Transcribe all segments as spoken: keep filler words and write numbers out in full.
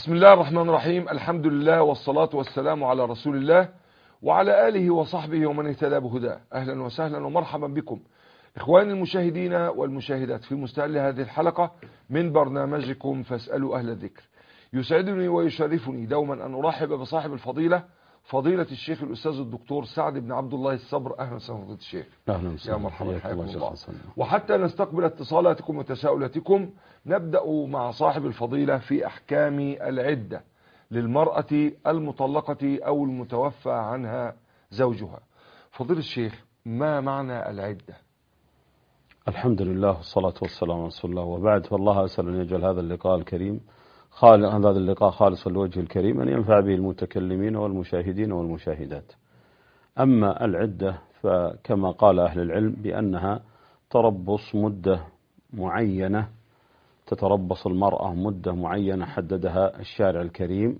بسم الله الرحمن الرحيم. الحمد لله والصلاة والسلام على رسول الله وعلى آله وصحبه ومن اهتدى بهداه. أهلا وسهلا ومرحبا بكم إخواني المشاهدين والمشاهدات في مستهل هذه الحلقة من برنامجكم فاسألوا أهل الذكر. يسعدني ويشرفني دوما أن أرحب بصاحب الفضيلة فضيلة الشيخ الأستاذ الدكتور سعد بن عبد الله الصبر. أهلا وسهلا فضيلة الشيخ. أهلا وسهلا. يا مرحبا، حياكم الله. الله. وحتى نستقبل اتصالاتكم وتساؤلاتكم نبدأ مع صاحب الفضيلة في أحكام العدة للمرأة المطلقة أو المتوفى عنها زوجها. فضيلة الشيخ، ما معنى العدة؟ الحمد لله والصلاة والسلام على رسول الله، وبعد، فالله أسأل أن يجعل هذا اللقاء الكريم خالق هذا اللقاء خالصا لوجه الكريم، أن ينفع به المتكلمين والمشاهدين والمشاهدات. أما العدة فكما قال أهل العلم بأنها تربص مدة معينة، تتربص المرأة مدة معينة حددها الشارع الكريم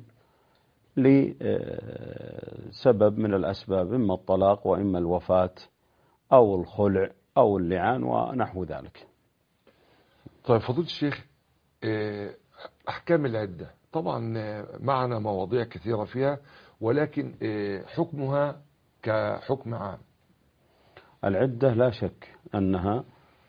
لسبب من الأسباب، إما الطلاق وإما الوفاة أو الخلع أو اللعان ونحو ذلك. طيب فضيلة الشيخ، أحكام العدة طبعا معنا مواضيع كثيرة فيها، ولكن حكمها كحكم عام. العدة لا شك أنها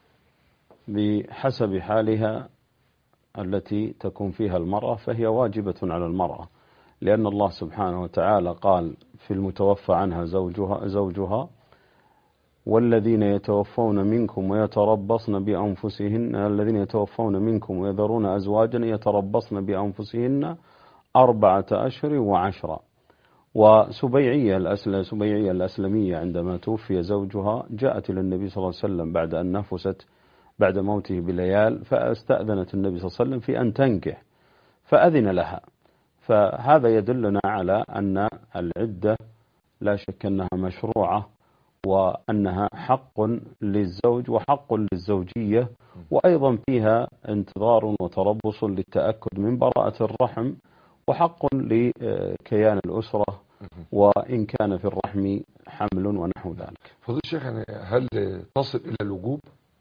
بحسب حالها التي تكون فيها المرأة فهي واجبة على المرأة، لأن الله سبحانه وتعالى قال في المتوفى عنها زوجها, زوجها والذين يتوفون منكم ويتربصن بأنفسهن الذين يتوفون منكم ويذرون أزواجا يتربصن بأنفسهن أربعة أشهر وعشرة. وسبيعية الأسل سبيعية الأسلمية عندما توفي زوجها جاءت إلى النبي صلى الله عليه وسلم بعد أن نفست بعد موته بليال، فاستأذنت النبي صلى الله عليه وسلم في أن تنكح فأذن لها. فهذا يدلنا على أن العدة لا شك أنها مشروعة، وأنها حق للزوج وحق للزوجية، وأيضا فيها انتظار وتربص للتأكد من براءة الرحم، وحق لكيان الأسرة وإن كان في الرحم حمل ونحو ذلك. فضيلة الشيخ، هل تصل إلى الوجوب؟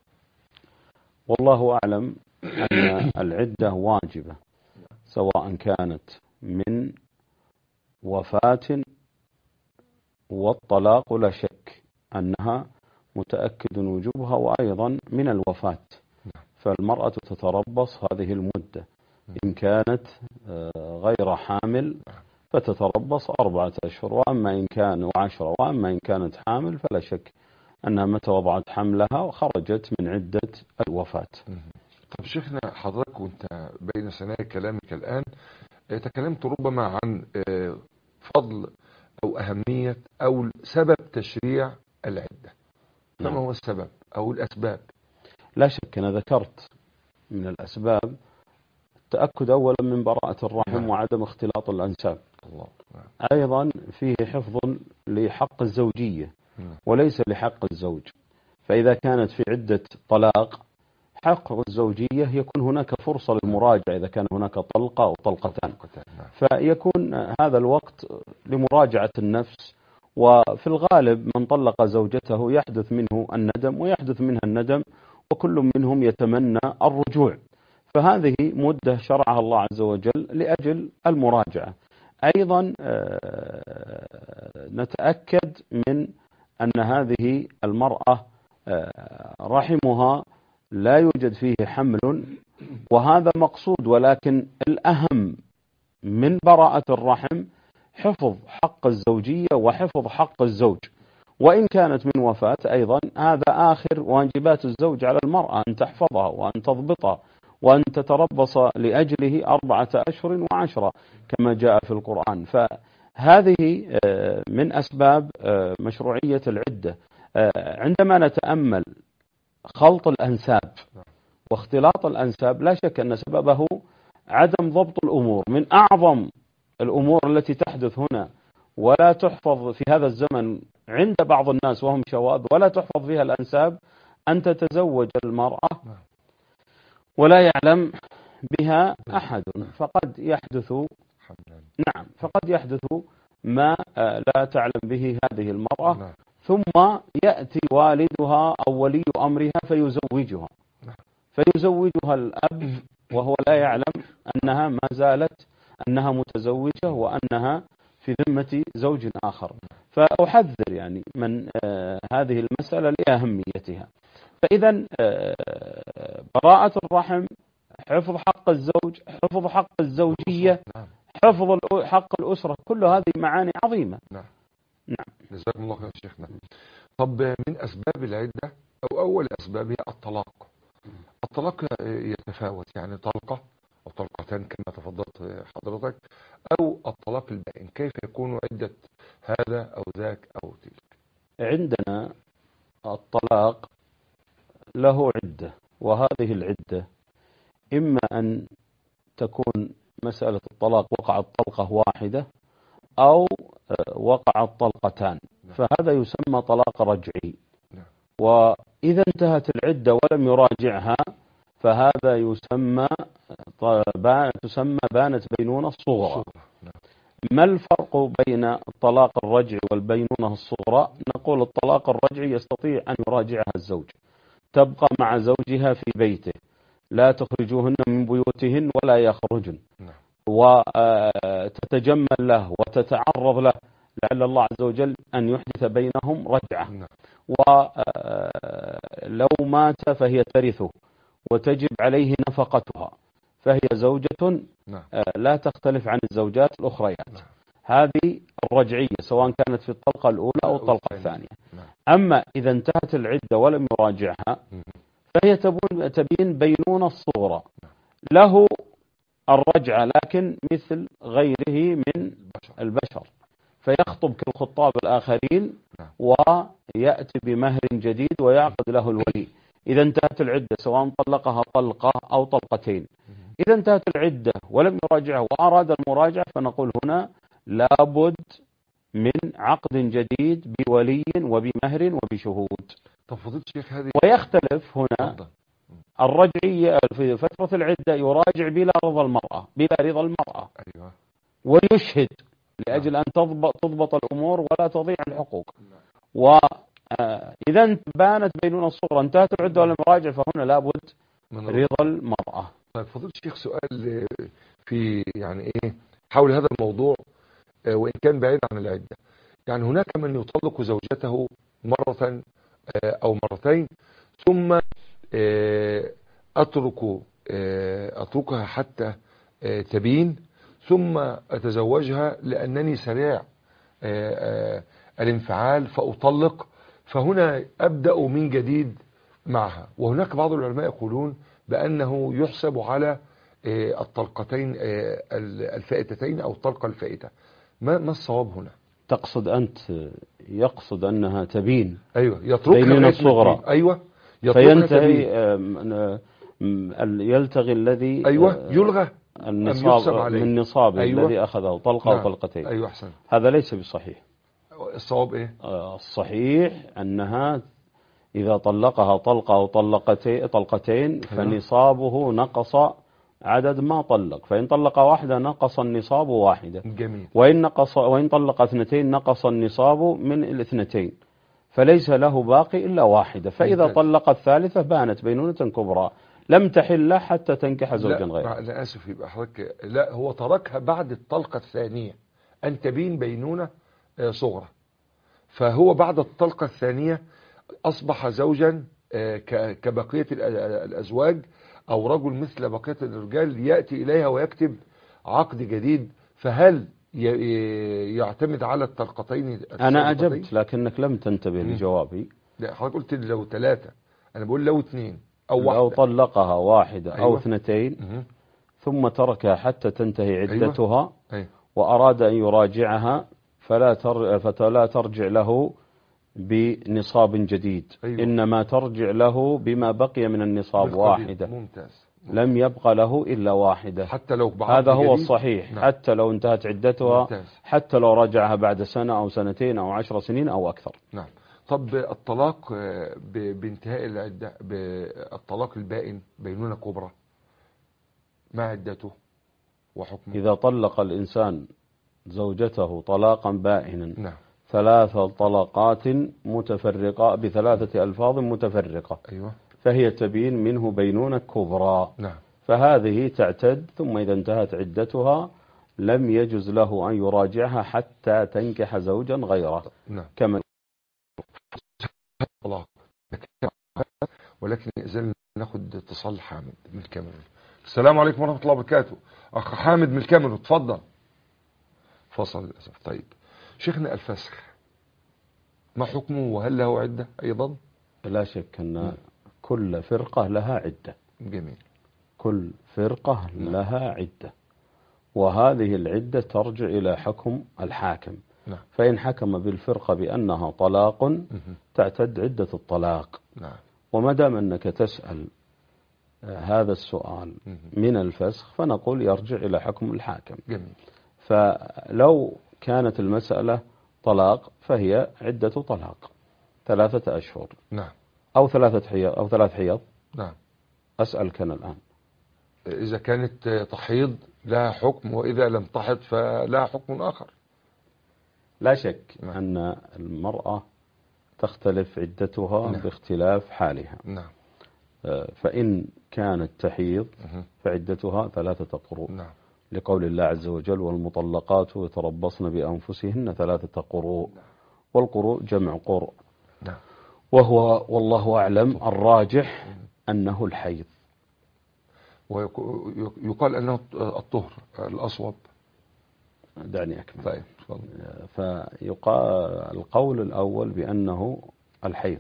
والله أعلم أن العدة واجبة، سواء كانت من وفاة والطلاق لا شك أنها متأكد وجوبها، وأيضا من الوفاة فالمرأة تتربص هذه المدة. إن كانت غير حامل فتتربص أربعة أشهر، وأما إن كان وعشرة، وأما إن كانت حامل فلا شك أنها متى وضعت حملها وخرجت من عدة الوفاة. طب شيخنا، حضرتك وانت بين ثنايا كلامك الآن تكلمت ربما عن فضل أو أهمية أو سبب تشريع العدة. ما هو السبب أو الأسباب؟ لا شك أنا ذكرت من الأسباب التأكد أولا من براءة الرحم نعم. وعدم اختلاط الأنساب. الله. نعم. أيضا فيه حفظ لحق الزوجية نعم. وليس لحق الزوج، فإذا كانت في عدة طلاق حق الزوجية يكون هناك فرصة للمراجعة إذا كان هناك طلقة أو طلقتان نعم. فيكون هذا الوقت لمراجعة النفس، وفي الغالب من طلق زوجته يحدث منه الندم ويحدث منها الندم، وكل منهم يتمنى الرجوع، فهذه مدة شرعها الله عز وجل لأجل المراجعة. أيضا نتأكد من أن هذه المرأة رحمها لا يوجد فيه حمل، وهذا مقصود، ولكن الأهم من براءة الرحم حفظ حق الزوجية وحفظ حق الزوج. وإن كانت من وفاة أيضا هذا آخر واجبات الزوج على المرأة، أن تحفظها وأن تضبطها وأن تتربص لأجله أربعة أشهر وعشرة كما جاء في القرآن. فهذه من أسباب مشروعية العدة. عندما نتأمل خلط الأنساب واختلاط الأنساب لا شك أن سببه عدم ضبط الأمور. من أعظم الأمور التي تحدث هنا ولا تحفظ في هذا الزمن عند بعض الناس وهم شواذ ولا تحفظ فيها الأنساب، أن تتزوج المرأة ولا يعلم بها أحد، فقد يحدث نعم فقد يحدث ما لا تعلم به هذه المرأة، ثم يأتي والدها أو ولي أمرها فيزوجها فيزوجها الأب وهو لا يعلم أنها ما زالت أنها متزوجة وأنها في ذمة زوج آخر. فأحذر يعني من آه هذه المسألة لأهميتها. فإذا آه براءة الرحم، حفظ حق الزوج، حفظ حق الزوجية، حفظ حق الأسرة، كل هذه معاني عظيمة. نعم. نعم. جزاكم الله خير شيخنا. طب من أسباب العدة أو أول أسبابها الطلاق. الطلاق يتفاوت، يعني طلقة أو طلقتان كما تفضلت حضرتك، أو الطلاق البائن. كيف يكون عدة هذا أو ذاك أو تلك؟ عندنا الطلاق له عدة، وهذه العدة إما أن تكون مسألة الطلاق وقعت طلقة واحدة أو وقعت طلقتان، فهذا يسمى طلاق رجعي. وإذا انتهت العدة ولم يراجعها فهذا يسمى تسمى بانت بينونة الصغرى. ما الفرق بين الطلاق الرجعي والبينونة الصغرى؟ نقول الطلاق الرجعي يستطيع أن يراجعها الزوج، تبقى مع زوجها في بيته، لا تخرجوهن من بيوتهن ولا يخرجن، وتتجمل له وتتعرض له لعل الله عز وجل أن يحدث بينهم رجعة. ولو مات فهي ترثه وتجب عليه نفقتها، فهي زوجة لا تختلف عن الزوجات الأخريات. هذه الرجعية سواء كانت في الطلقة الأولى أو الطلقة الثانية. أما إذا انتهت العدة ولم يراجعها فهي تبين بينونة الصغرى، له الرجعة لكن مثل غيره من البشر، فيخطب كالخطاب الآخرين ويأتي بمهر جديد ويعقد له الولي إذا انتهت العدة، سواء طلقها طلقة أو طلقتين. إذا انتهت العدة ولم يراجعها وأراد المراجعة فنقول هنا لابد من عقد جديد بولي وبمهر وبشهود. شيخ هذه ويختلف هنا الرجعية في فترة العدة يراجع بلا رضا المرأة بلا رضا المرأة أيوة. ويشهد لأجل أن تضبط, تضبط الأمور ولا تضيع الحقوق. وإذا بانت بينونة الصغرى انتهت العدة ولم يراجع فهنا لابد من رضا المرأة. طيب فضيلة الشيخ سؤال في يعني إيه حول هذا الموضوع وإن كان بعيد عن العدة. يعني هناك من يطلق زوجته مرة أو مرتين ثم أترك أتركها حتى تبين ثم أتزوجها لأنني سريع الانفعال فأطلق، فهنا أبدأ من جديد معها. وهناك بعض العلماء يقولون بأنه يحسب على الطلقتين الفائتتين أو الطلقة الفائتة. ما ما الصواب هنا؟ تقصد أنت يقصد أنها تبين أيوة يتركها الصغرى أيوة فينتهي يلتغي الذي أيوة يلغى النصاب من نصابه أيوة. الذي أخذه طلقة نعم. أو طلقتين. أيوة أحسن. هذا ليس بصحيح. الصواب إيه؟ الصحيح أنها إذا طلقها طلقة أو طلقتين, طلقتين فنصابه نقص عدد ما طلق، فإن طلق واحدة نقص النصاب واحدة. جميل. وإن, نقص وإن طلق اثنتين نقص النصاب من الاثنتين، فليس له باقي إلا واحدة. فإذا ممتاز. طلق الثالثة بانت بينونة كبرى لم تحل حتى تنكح زوجا غيره. لا آسف يبقى حضرتك لا هو تركها بعد الطلقة الثانية أن تبين بينونة صغرى، فهو بعد الطلقة الثانية أصبح زوجا كبقية الأزواج أو رجل مثل بقية الرجال يأتي إليها ويكتب عقد جديد. فهل يعتمد على الطلقتين؟ أنا أجبت لكنك لم تنتبه لجوابي. لا حضرتك قلت لو ثلاثة، أنا بقول لو اثنين أو واحدة. لو طلقها واحدة أيوة. أو اثنتين مه. ثم تركها حتى تنتهي عدتها أيوة. أيوة. وأراد أن يراجعها فلا تر... فلا ترجع له بنصاب جديد أيوة. إنما ترجع له بما بقي من النصاب واحدة. ممتاز. لم يبقى له إلا واحدة حتى لو هذا هو الصحيح. نعم. حتى لو انتهت عدتها ممتاز. حتى لو رجعها بعد سنة أو سنتين أو عشر سنين أو أكثر. نعم. طب الطلاق بانتهاء العدة بالطلاق البائن بينونة كبرى ما عدته وحكمه؟ إذا طلق الإنسان زوجته طلاقا بائنا نعم. ثلاث طلقات متفرقة بثلاثة ألفاظ متفرقة أيوة. فهي تبين منه بينونة كبرى. نعم. فهذه تعتد ثم إذا انتهت عدتها لم يجز له أن يراجعها حتى تنكح زوجا غيره. نعم. كما الله. ولكن إذن ناخد اتصال حامد من الكاميرون. السلام عليكم ورحمة الله وبركاته. أخ حامد من الكاميرون، اتفضل. فصل للأسف. طيب شيخنا، الفسخ ما حكمه وهل له عدة أيضا؟ لا شك أن كل فرقة لها عدة. جميل. كل فرقة لها عدة، وهذه العدة ترجع إلى حكم الحاكم. نعم. فإن حكم بالفرقة بأنها طلاق تعتد عدة الطلاق. نعم. وما دام أنك تسأل هذا السؤال من الفسخ فنقول يرجع إلى حكم الحاكم. جميل. فلو كانت المسألة طلاق فهي عدة طلاق ثلاثة أشهر. نعم. أو ثلاثة حيض أو ثلاث حيض. نعم. أسألك أنا الآن، إذا كانت تحيض لها حكم، وإذا لم تحض فلها حكم آخر. لا شك نعم. أن المرأة تختلف عدتها نعم. باختلاف حالها. نعم. فإن كانت تحيض فعدتها ثلاثة قروء. نعم. لقول الله عز وجل: والمطلقات يتربصن بأنفسهن ثلاثة قروء. والقروء جمع قرء. نعم. وهو والله أعلم الراجح أنه الحيض. ويقال أنه الطهر الأصوب. دعني أكمل. طيب. فيقال القول الأول بأنه الحيض.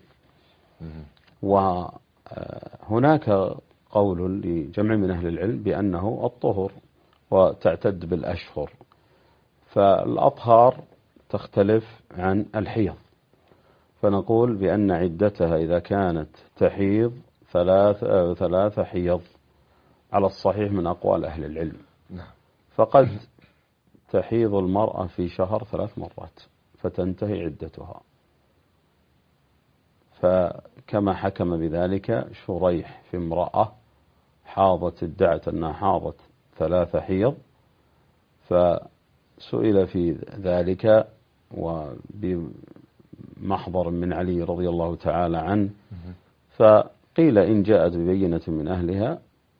وهناك قول لجمع من أهل العلم بأنه الطهر وتعتد بالأشهر. فالأطهار تختلف عن الحيض، فنقول بأن عدتها إذا كانت تحيض ثلاث ثلاث حيض على الصحيح من أقوال أهل العلم. نعم. فقد تحيض المرأة في شهر ثلاث مرات فتنتهي عدتها. فكما حكم بذلك شريح في امرأة حاضت ادعت أنها حاضت ثلاث حيض، فسئل في ذلك وبمحضر من علي رضي الله تعالى عنه، فقيل إن جاءت ببينة من أهلها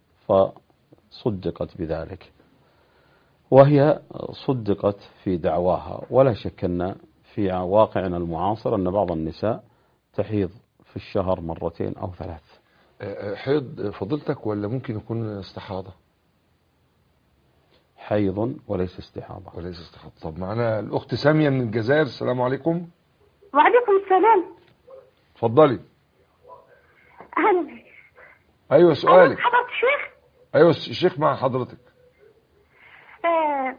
فصدقت بذلك، وهي صدقت في دعواها. ولا شك أن في واقعنا المعاصر أن بعض النساء تحيض في الشهر مرتين أو ثلاث. حيض فضلتك ولا ممكن يكون استحاضة؟ حيض وليس استحاضة. وليس استحاضة. طب معنا الأخت سامية من الجزائر. السلام عليكم. وعليكم السلام. اتفضلي. أهلا بك. أيوة سؤالك. حضرتك الشيخ؟ أيوة الشيخ مع حضرتك. آه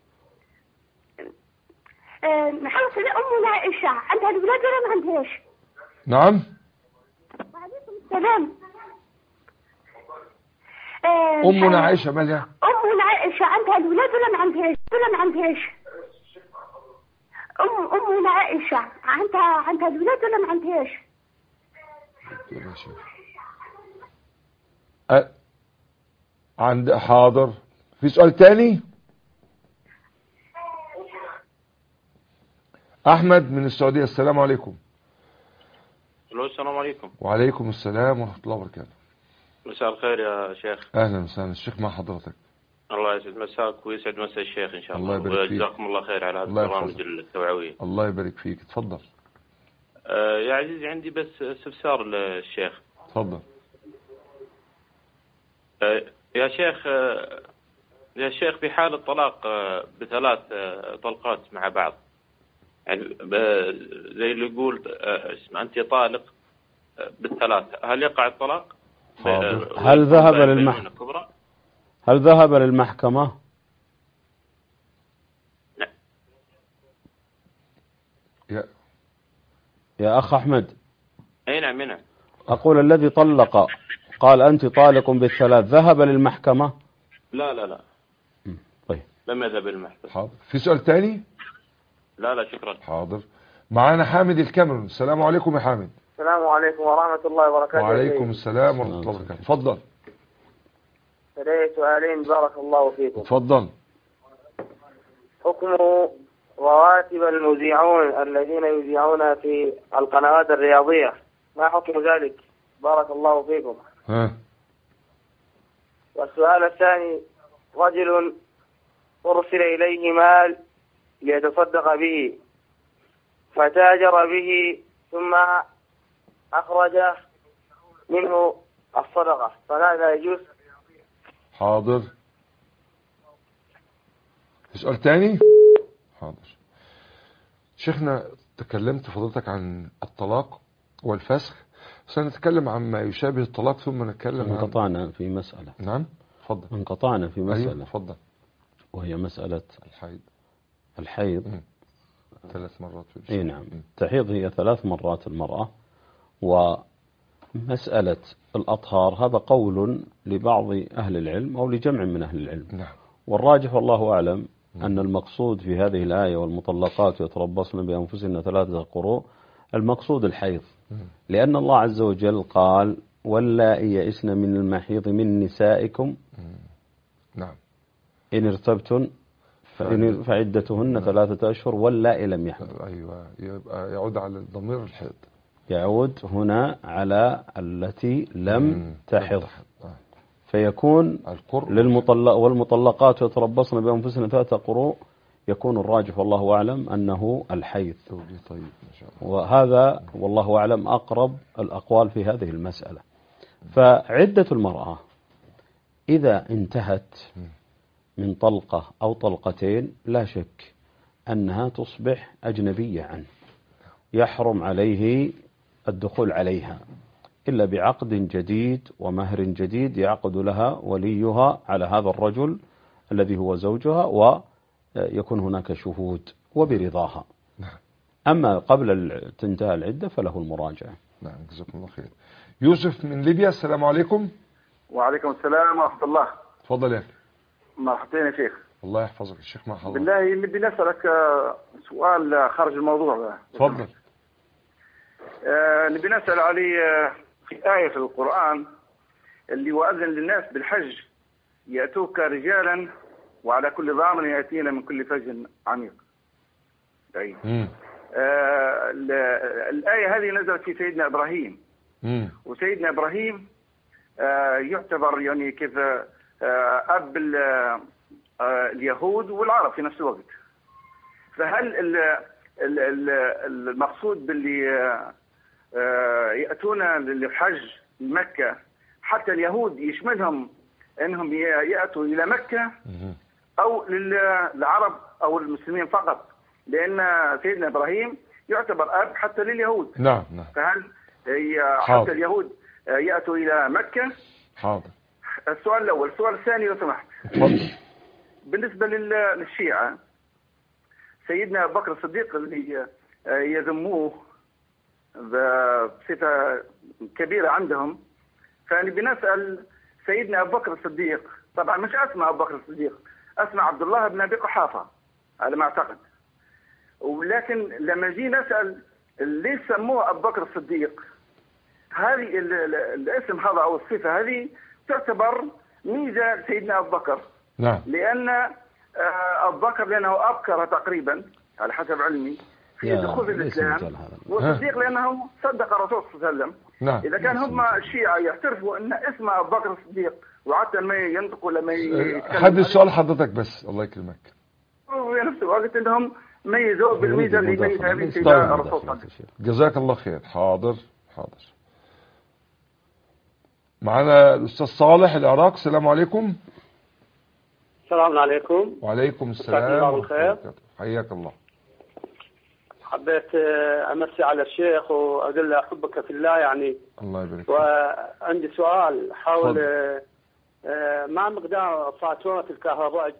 آه حضرتك أمنا عائشة عندها الولاد ولا ما عندهاش؟ نعم. وعليكم السلام. آه أمنا عائشة مالها؟ أمنا عائشة عندها الولاد ولا ما عندهاش؟ ولا ما عندهاش؟ أم أمنا عائشة عندها عندها الولاد ولا ما عندهاش؟ أه. عند حاضر. في سؤال تاني؟ أحمد من السعودية. السلام عليكم. السلام عليكم. وعليكم السلام ورحمة الله وبركاته. مساء الخير يا شيخ. أهلا وسهلا. الشيخ مع حضرتك. الله يسعد مساك ويسعد مساء الشيخ إن شاء الله. الله يبارك فيك. وجزاكم الله خير على هذه البرامج التوعوية. الله يبارك فيك. تفضل. آه يا عزيزي عندي بس استفسار للشيخ. تفضل. آه يا شيخ آه يا شيخ في حال الطلاق آه بثلاث آه طلقات مع بعض، يعني زي اللي يقول آه أنت طالق آه بالثلاث، هل يقع الطلاق؟ آه هل ذهب للمحكمة؟ هل ذهب للمحكمة؟ نعم. يا يا أخ أحمد. أي نعم نعم. أقول الذي طلق قال أنت طالق بالثلاث ذهب للمحكمة؟ لا لا لا. طيب. لم يذهب للمحكمة. حاضر. في سؤال تاني؟ لا لا شكرا. حاضر. معانا حامد الكاميرون. السلام عليكم يا حامد. السلام عليكم ورحمة الله وبركاته. وعليكم السلام ورحمة الله وبركاته. تفضل. لدي سؤالين بارك الله فيكم. تفضل. حكم رواتب المذيعون الذين يذيعون في القنوات الرياضية، ما حكم ذلك؟ بارك الله فيكم. ها. والسؤال الثاني، رجل أرسل إليه مال ليتصدق به فتاجر به ثم أخرج منه الصدقة، فهذا يجوز؟ حاضر. سؤال تاني. حاضر. شيخنا تكلمت فضلتك عن الطلاق والفسخ، سنتكلم عن ما يشابه الطلاق ثم نتكلم عن انقطعنا في مسألة. نعم تفضل. انقطعنا في مسألة تفضل. وهي مسألة الحيض. الحيض مم. ثلاث مرات في اي نعم. تحيض هي ثلاث مرات المرأة. ومسألة الأطهار هذا قول لبعض أهل العلم أو لجمع من أهل العلم. نعم. والراجح والله أعلم أن المقصود في هذه الآية والمطلقات يتربصن بأنفسهن ثلاثة قروء المقصود الحيض، لأن الله عز وجل قال واللائي يئسن من المحيض من نسائكم نعم إن ارتبتن فإن فعدتهن ثلاثة أشهر واللائي لم يحضن. أيوة يبقى يعود على الضمير الحيض، يعود هنا على التي لم تحض، فيكون للمطلق والمطلقات يتربصن بأنفسهن ثلاثة قروء يكون الراجح والله أعلم أنه الحيض. طيب ما شاء الله. وهذا والله أعلم أقرب الأقوال في هذه المسألة. فعدة المرأة إذا انتهت من طلقة أو طلقتين لا شك أنها تصبح أجنبية عنه، يحرم عليه الدخول عليها إلا بعقد جديد ومهر جديد يعقد لها وليها على هذا الرجل الذي هو زوجها، ويكون هناك شهود وبرضاها. أما قبل تنتهى العدة فله المراجعة. نعم جزاكم الله خير. يوسف من ليبيا، السلام عليكم. وعليكم السلام ورحمة الله. تفضل يا أخي. مرحبتين يا شيخ. الله يحفظك الشيخ. مع حضرتك. بالله نبي نسألك سؤال خارج الموضوع. تفضل. آه نبي نسأل علي في آية في القرآن اللي وأذن للناس بالحج يأتوك رجالا وعلى كل ضامن يأتينا من كل فج عميق. طيب. آه الآية هذه نزلت في سيدنا إبراهيم. مم. وسيدنا إبراهيم آه يعتبر يعني كيف آه أب آه اليهود والعرب في نفس الوقت. فهل ال ال ال المقصود باللي آه يأتون للحج لمكة حتى اليهود يشملهم أنهم يأتوا إلى مكة أو للعرب أو المسلمين فقط؟ لأن سيدنا إبراهيم يعتبر أب حتى لليهود. نعم نعم. فهل حتى حاضر. اليهود يأتوا إلى مكة؟ حاضر. السؤال الأول. السؤال الثاني لو سمحت. بالنسبة للشيعة سيدنا أبو بكر الصديق اللي يذموه بصفة كبيرة عندهم، فأنا بنسأل سيدنا أبو بكر الصديق، طبعا مش أسمع أبو بكر الصديق، أسمع عبد الله بن أبي قحافة على ما أعتقد، ولكن لما جي نسأل ليش سموه أبو بكر الصديق، هذه الاسم هذا أو الصفة هذه تعتبر ميزة سيدنا أبو بكر. نعم. لأن أبو بكر لأنه أبكر تقريبا على حسب علمي في دخول الإسلام، والصديق لأنه صدق الرسول صلى الله عليه وسلم. نعم. إذا كان هم الشيعة يعترفوا أن اسم أبو بكر الصديق وحتى ما ينطقوا لما يتكلموا. حد السؤال حضرتك بس الله يكرمك. وفي نفس الوقت أنهم ميزوا بالميزة اللي ميزها به سيدنا الرسول صلى الله عليه وسلم. جزاك الله خير. حاضر حاضر. معنا الأستاذ صالح العراق، السلام عليكم. السلام عليكم. وعليكم السلام. الله بالخير. حياك الله. حبيت أمسي على الشيخ وأقول له أحبك في الله يعني. الله يبارك فيك. وعندي سؤال حول ما مقدار فاتورة الكهرباء؟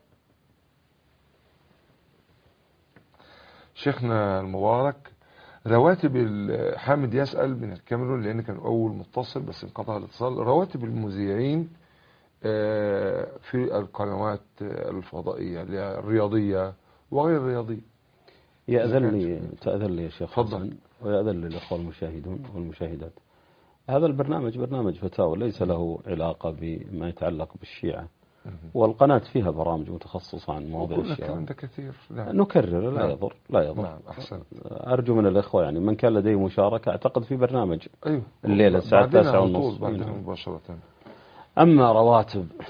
شيخنا المبارك، رواتب حامد يسأل من الكاميرون لأن كان أول متصل بس انقطع الاتصال. رواتب المذيعين في القنوات الفضائية الرياضية وغير الرياضية. يأذن لي تأذن لي يا شيخ حسن ويأذن لي الأخوة المشاهدون والمشاهدات، هذا البرنامج برنامج فتاوى ليس له علاقة بما يتعلق بالشيعة، والقناة فيها برامج متخصصة عن مواضيع الشيعة. كثير. نعم. نكرر لا نعم. يضر لا يضر. نعم. أحسن. أرجو من الأخوة يعني من كان لديه مشاركة أعتقد في برنامج أيوه. الليلة الساعة التاسعة ونصف بعدين مباشرة. أما رواتب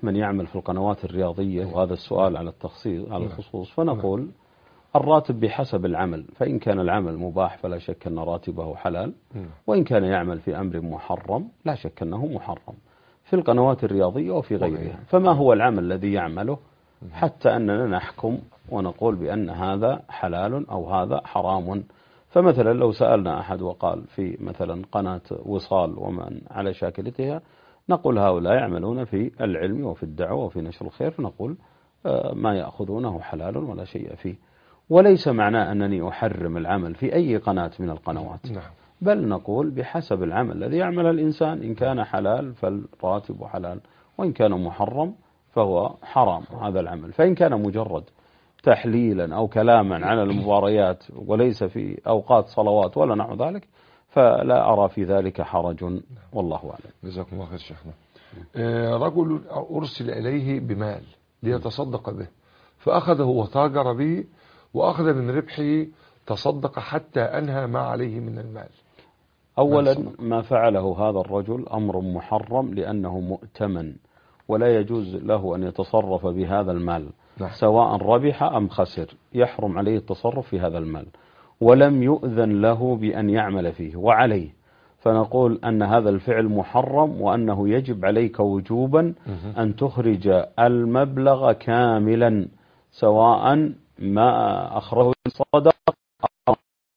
من يعمل في القنوات الرياضية، وهذا السؤال على التخصيص على الخصوص، فنقول الراتب بحسب العمل، فإن كان العمل مباح فلا شك أن راتبه حلال، وإن كان يعمل في أمر محرم لا شك أنه محرم في القنوات الرياضية وفي غيرها. فما هو العمل الذي يعمله حتى أننا نحكم ونقول بأن هذا حلال أو هذا حرام؟ فمثلا لو سألنا أحد وقال في مثلا قناة وصال ومن على شاكلتها، نقول هؤلاء يعملون في العلم وفي الدعوة وفي نشر الخير، فنقول ما يأخذونه حلال ولا شيء فيه. وليس معناه أنني أحرم العمل في أي قناة من القنوات، بل نقول بحسب العمل الذي يعمل الإنسان، إن كان حلال فالراتب حلال، وإن كان محرم فهو حرام هذا العمل. فإن كان مجرد تحليلا أو كلاما على المباريات وليس في أوقات صلوات ولا نحو ذلك، فلا أرى في ذلك حرج، والله أعلم. جزاكم الله خير شيخنا. رجل أرسل إليه بمال ليتصدق به، فأخذه وتاجر به، وأخذ من ربحه تصدق حتى أنهى ما عليه من المال. أولا ما فعله هذا الرجل أمر محرم لأنه مؤتمن، ولا يجوز له أن يتصرف بهذا المال، نعم. سواء ربح أم خسر، يحرم عليه التصرف في هذا المال، ولم يؤذن له بأن يعمل فيه وعليه. فنقول أن هذا الفعل محرم، وأنه يجب عليك وجوبا أن تخرج المبلغ كاملا، سواء ما أخرجه صدق أو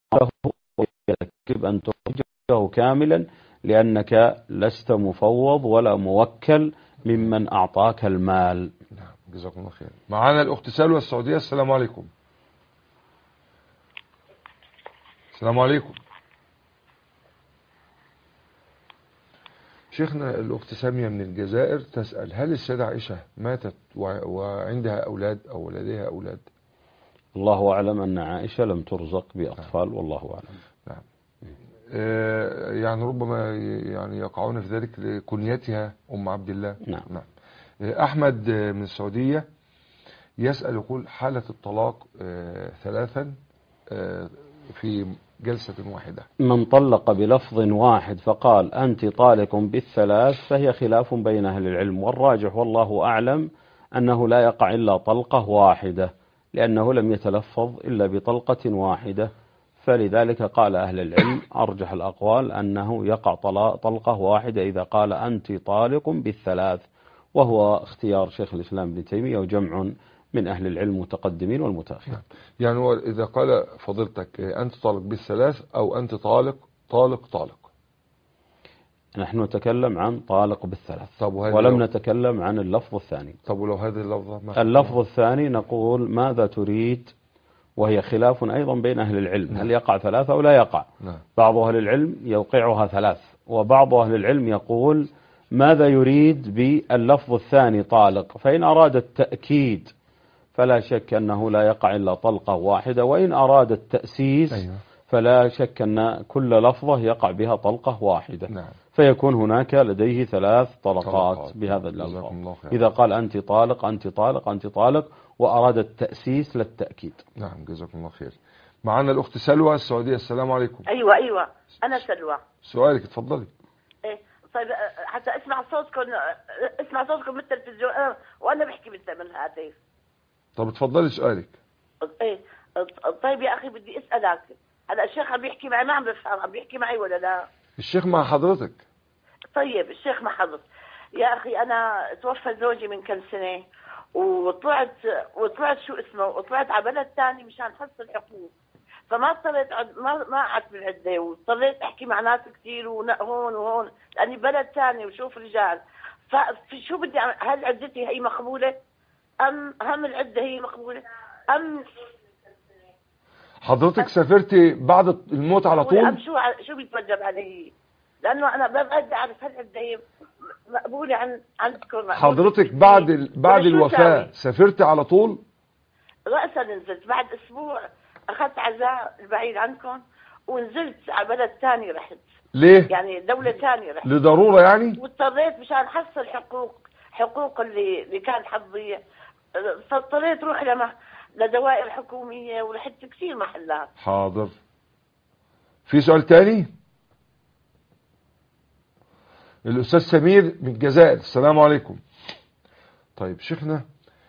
يجب أن تخرجه كاملا، لأنك لست مفوض ولا موكل ممن أعطاك المال. نعم جزاكم الله خير. معنا الأخت سلوى السعودية. السلام عليكم. السلام عليكم شيخنا. الأخت سامية من الجزائر تسأل: هل السيدة عائشة ماتت وعندها أولاد أو لديها أولاد؟ الله أعلم أن عائشة لم ترزق بأطفال، نعم. والله أعلم. نعم. آه يعني ربما يعني يقعون في ذلك لكنيتها أم عبد الله. نعم. نعم. آه أحمد من السعودية يسأل يقول: حالة الطلاق آه ثلاثا آه في جلسة واحدة، من طلق بلفظ واحد فقال أنت طالق بالثلاث فهي خلاف بين أهل العلم، والراجح والله أعلم أنه لا يقع إلا طلقة واحدة، لأنه لم يتلفظ إلا بطلقة واحدة. فلذلك قال أهل العلم أرجح الأقوال أنه يقع طلقة واحدة إذا قال أنت طالق بالثلاث، وهو اختيار شيخ الإسلام ابن تيمية وجمع من أهل العلم المتقدمين والمتأخرين. يعني إذا قال فضيلتك أنت طالق بالثلاث أو أنت طالق طالق طالق، نحن نتكلم عن طالق بالثلاث، ولم لو... نتكلم عن اللفظ الثاني. طب ولو هذه اللفظة ما اللفظ الثاني نقول ماذا تريد، وهي خلاف أيضا بين أهل العلم، هل يقع ثلاثة أو لا يقع. نعم. بعض أهل العلم يوقعها ثلاث، وبعض أهل العلم يقول ماذا يريد باللفظ الثاني طالق، فإن أراد التأكيد فلا شك أنه لا يقع إلا طلقة واحدة، وإن أراد التأسيس أيوة. فلا شك أن كل لفظة يقع بها طلقة واحدة. نعم. فيكون هناك لديه ثلاث طلقات, طلقات. بهذا اللفظ، إذا قال أنت طالق أنت طالق أنت طالق وأراد التأسيس للتأكيد. نعم جزاكم الله خير. معنا الأخت سلوى السعودية. السلام عليكم. أيوة أيوة أنا سلوى. سؤالك اتفضلي. إيه طيب حتى اسمع صوتكم اسمع صوتكم من التلفزيون وأنا بحكي من الهاتف. طب اتفضلي سؤالك. ايه طيب يا اخي بدي اسالك، هلا الشيخ عم بيحكي معي ما عم بفهم، عم بيحكي معي ولا لا؟ الشيخ مع حضرتك. طيب الشيخ مع حضرتك. يا اخي انا توفى زوجي من كم سنه، وطلعت وطلعت شو اسمه وطلعت على بلد ثاني مشان حصل حقوق، فما اضطريت ما ما قعدت بالعده، واضطريت احكي مع ناس كثير وهون وهون لاني بلد ثاني وشوف رجال. ففي شو بدي أعمل؟ هل عدتي هي مقبوله أم هم العدة هي مقبولة أم حضرتك سافرتي بعد الموت على طول؟ أم شو شو بيتوجب علي؟ لأنه أنا ببعد أعرف هل العدة هي مقبولة عن عندكم. حضرتك بعد ال... بعد الوفاة سافرتي على طول؟ رأسا نزلت بعد أسبوع، أخذت عزاء البعيد عنكم ونزلت على بلد ثاني رحت. ليه؟ يعني دولة ثانية رحت. لضرورة يعني؟ واضطريت مشان حصل حقوق حقوق اللي اللي كان حظية، فاضطريت روح لما لدوائر حكومية ورحت كثير محلات. حاضر. في سؤال تاني؟ الأستاذ سمير من الجزائر. السلام عليكم. طيب شيخنا،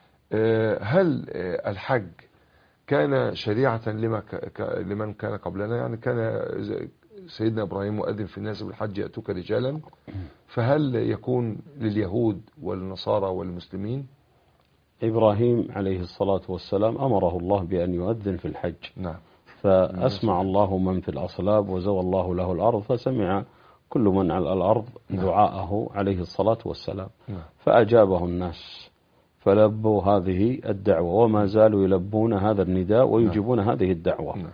هل الحج كان شريعة لما لمن كان قبلنا؟ يعني كان سيدنا إبراهيم مؤذن في الناس بالحج يأتوك رجالا، فهل يكون لليهود والنصارى والمسلمين؟ إبراهيم عليه الصلاة والسلام أمره الله بأن يؤذن في الحج. نعم. فأسمع الله من في الأصلاب وزوى الله له الأرض، فسمع كل من على الأرض دعاءه عليه الصلاة والسلام. نعم. فأجابه الناس فلبوا هذه الدعوة، وما زالوا يلبون هذا النداء ويجيبون نعم. هذه الدعوة. نعم.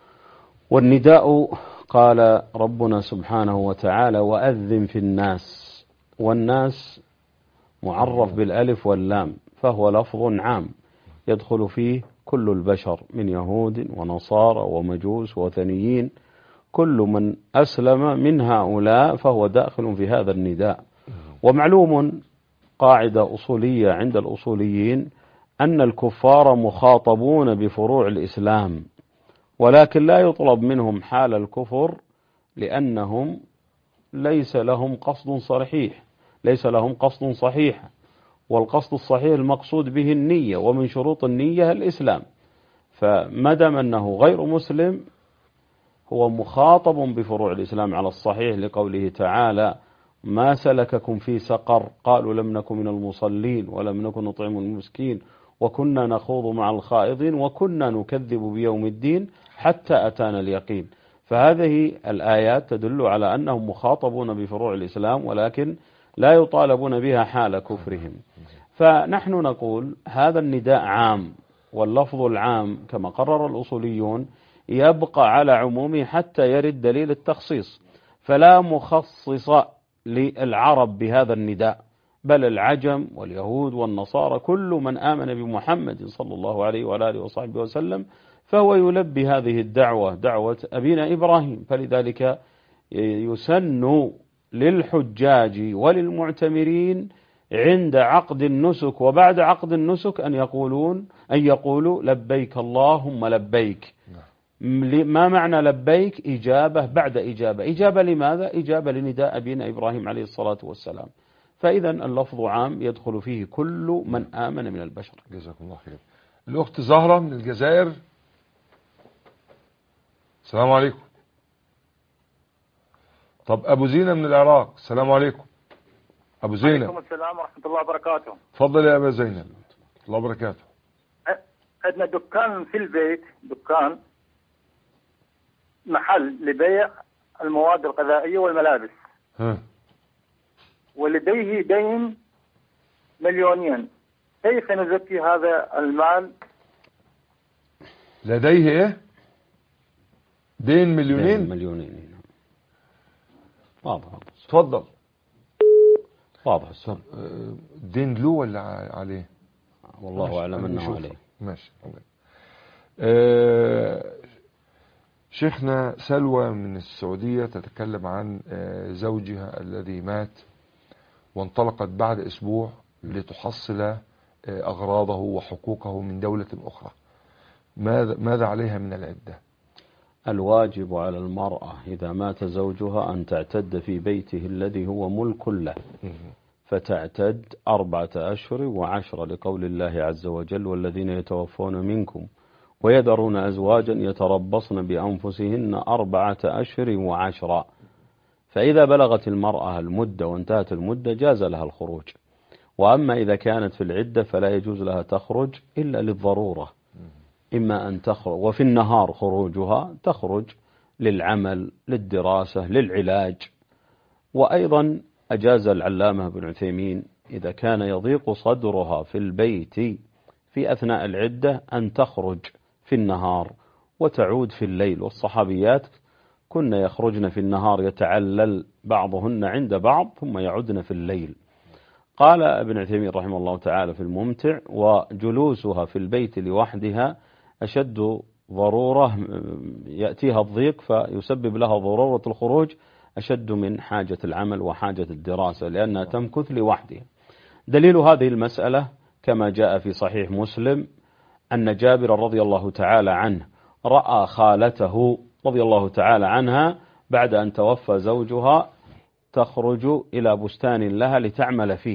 والنداء قال ربنا سبحانه وتعالى وأذن في الناس، والناس معرف بالألف واللام، فهو لفظ عام يدخل فيه كل البشر من يهود ونصارى ومجوس وثنيين، كل من أسلم من هؤلاء فهو داخل في هذا النداء. ومعلوم قاعدة أصولية عند الأصوليين أن الكفار مخاطبون بفروع الإسلام، ولكن لا يطلب منهم حال الكفر لأنهم ليس لهم قصد صحيح، ليس لهم قصد صحيح، والقصد الصحيح المقصود به النية، ومن شروط النية الإسلام. فمدام أنه غير مسلم هو مخاطب بفروع الإسلام على الصحيح، لقوله تعالى ما سلككم في سقر قالوا لم نكن من المصلين ولم نكن نطعم المسكين وكنا نخوض مع الخائضين وكنا نكذب بيوم الدين حتى أتانا اليقين. فهذه الآيات تدل على أنهم مخاطبون بفروع الإسلام، ولكن لا يطالبون بها حال كفرهم. فنحن نقول هذا النداء عام، واللفظ العام كما قرر الأصوليون يبقى على عمومه حتى يرد دليل التخصيص، فلا مخصص للعرب بهذا النداء، بل العجم واليهود والنصارى كل من آمن بمحمد صلى الله عليه وآله وصحبه وسلم فهو يلبي هذه الدعوة، دعوة أبينا إبراهيم. فلذلك يسن للحجاج وللمعتمرين عند عقد النسك وبعد عقد النسك أن يقولون أن يقولوا لبيك اللهم لبيك. ما معنى لبيك؟ إجابة بعد إجابة. إجابة لماذا؟ إجابة لنداء أبينا إبراهيم عليه الصلاة والسلام. فإذا اللفظ عام يدخل فيه كل من آمن من البشر. جزاكم الله خير. الأخت زهرة من الجزائر. السلام عليكم. طب أبو زينة من العراق. السلام عليكم أبو زينة. عليكم السلام ورحمة الله وبركاته. تفضل يا أبا زينة. الله وبركاته. عندنا دكان في البيت، دكان محل لبيع المواد الغذائية والملابس. ها. ولديه دين مليونين، كيف نزكي هذا المال؟ لديه ايه؟ دين مليونين؟ دين مليونين. واضح. تفضل. واضح. دين له ولا عليه؟ والله أعلم أنه عليه. ماشي. أه شيخنا، سلوى من السعودية تتكلم عن زوجها الذي مات وانطلقت بعد أسبوع لتحصل أغراضه وحقوقه من دولة أخرى. ماذا ماذا عليها من العدة؟ الواجب على المرأة إذا مات زوجها أن تعتد في بيته الذي هو ملك له، فتعتد أربعة أشهر وعشرة، لقول الله عز وجل والذين يتوفون منكم ويذرون أزواجا يتربصن بأنفسهن أربعة أشهر وعشرة. فإذا بلغت المرأة المدة وانتهت المدة جاز لها الخروج. وأما إذا كانت في العدة فلا يجوز لها تخرج إلا للضرورة، إما أن تخرج وفي النهار خروجها تخرج للعمل للدراسة للعلاج. وأيضا أجاز العلامة ابن عثيمين إذا كان يضيق صدرها في البيت في أثناء العدة أن تخرج في النهار وتعود في الليل. والصحابيات كن يخرجن في النهار يتعلل بعضهن عند بعض ثم يعودن في الليل. قال ابن عثيمين رحمه الله تعالى في الممتع وجلوسها في البيت لوحدها أشد ضرورة، يأتيها الضيق فيسبب لها ضرورة الخروج أشد من حاجة العمل وحاجة الدراسة، لأنها تمكث لوحدها. دليل هذه المسألة كما جاء في صحيح مسلم أن جابر رضي الله تعالى عنه رأى خالته رضي الله تعالى عنها بعد أن توفى زوجها تخرج إلى بستان لها لتعمل فيه،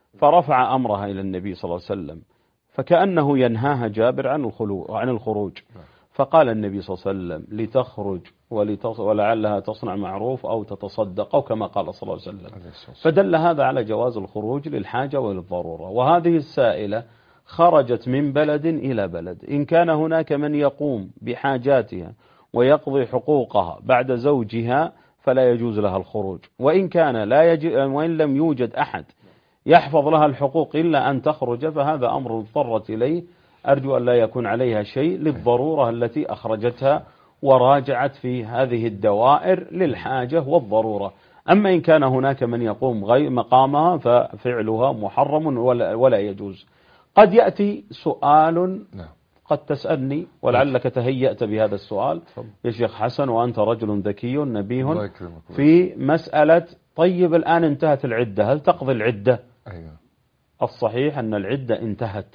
فرفع أمرها إلى النبي صلى الله عليه وسلم، فكأنه ينهاها جابر عن عن الخروج. فقال النبي صلى الله عليه وسلم لتخرج ولعلها تصنع معروف أو تتصدق أو كما قال صلى الله عليه وسلم. فدل هذا على جواز الخروج للحاجة وللضرورة. وهذه السائلة خرجت من بلد إلى بلد، إن كان هناك من يقوم بحاجاتها ويقضي حقوقها بعد زوجها فلا يجوز لها الخروج، وإن كان لا يجي وإن لم يوجد أحد يحفظ لها الحقوق إلا أن تخرج فهذا أمر اضطرت إليه، أرجو أن لا يكون عليها شيء للضرورة التي أخرجتها وراجعت في هذه الدوائر للحاجة والضرورة. أما إن كان هناك من يقوم غير مقامها ففعلها محرم ولا, ولا يجوز. قد يأتي سؤال قد تسألني ولعلك تهيأت بهذا السؤال يا شيخ حسن وأنت رجل ذكي نبيه في مسألة طيب الآن انتهت العدة، هل تقضي العدة؟ أيوة. الصحيح أن العدة انتهت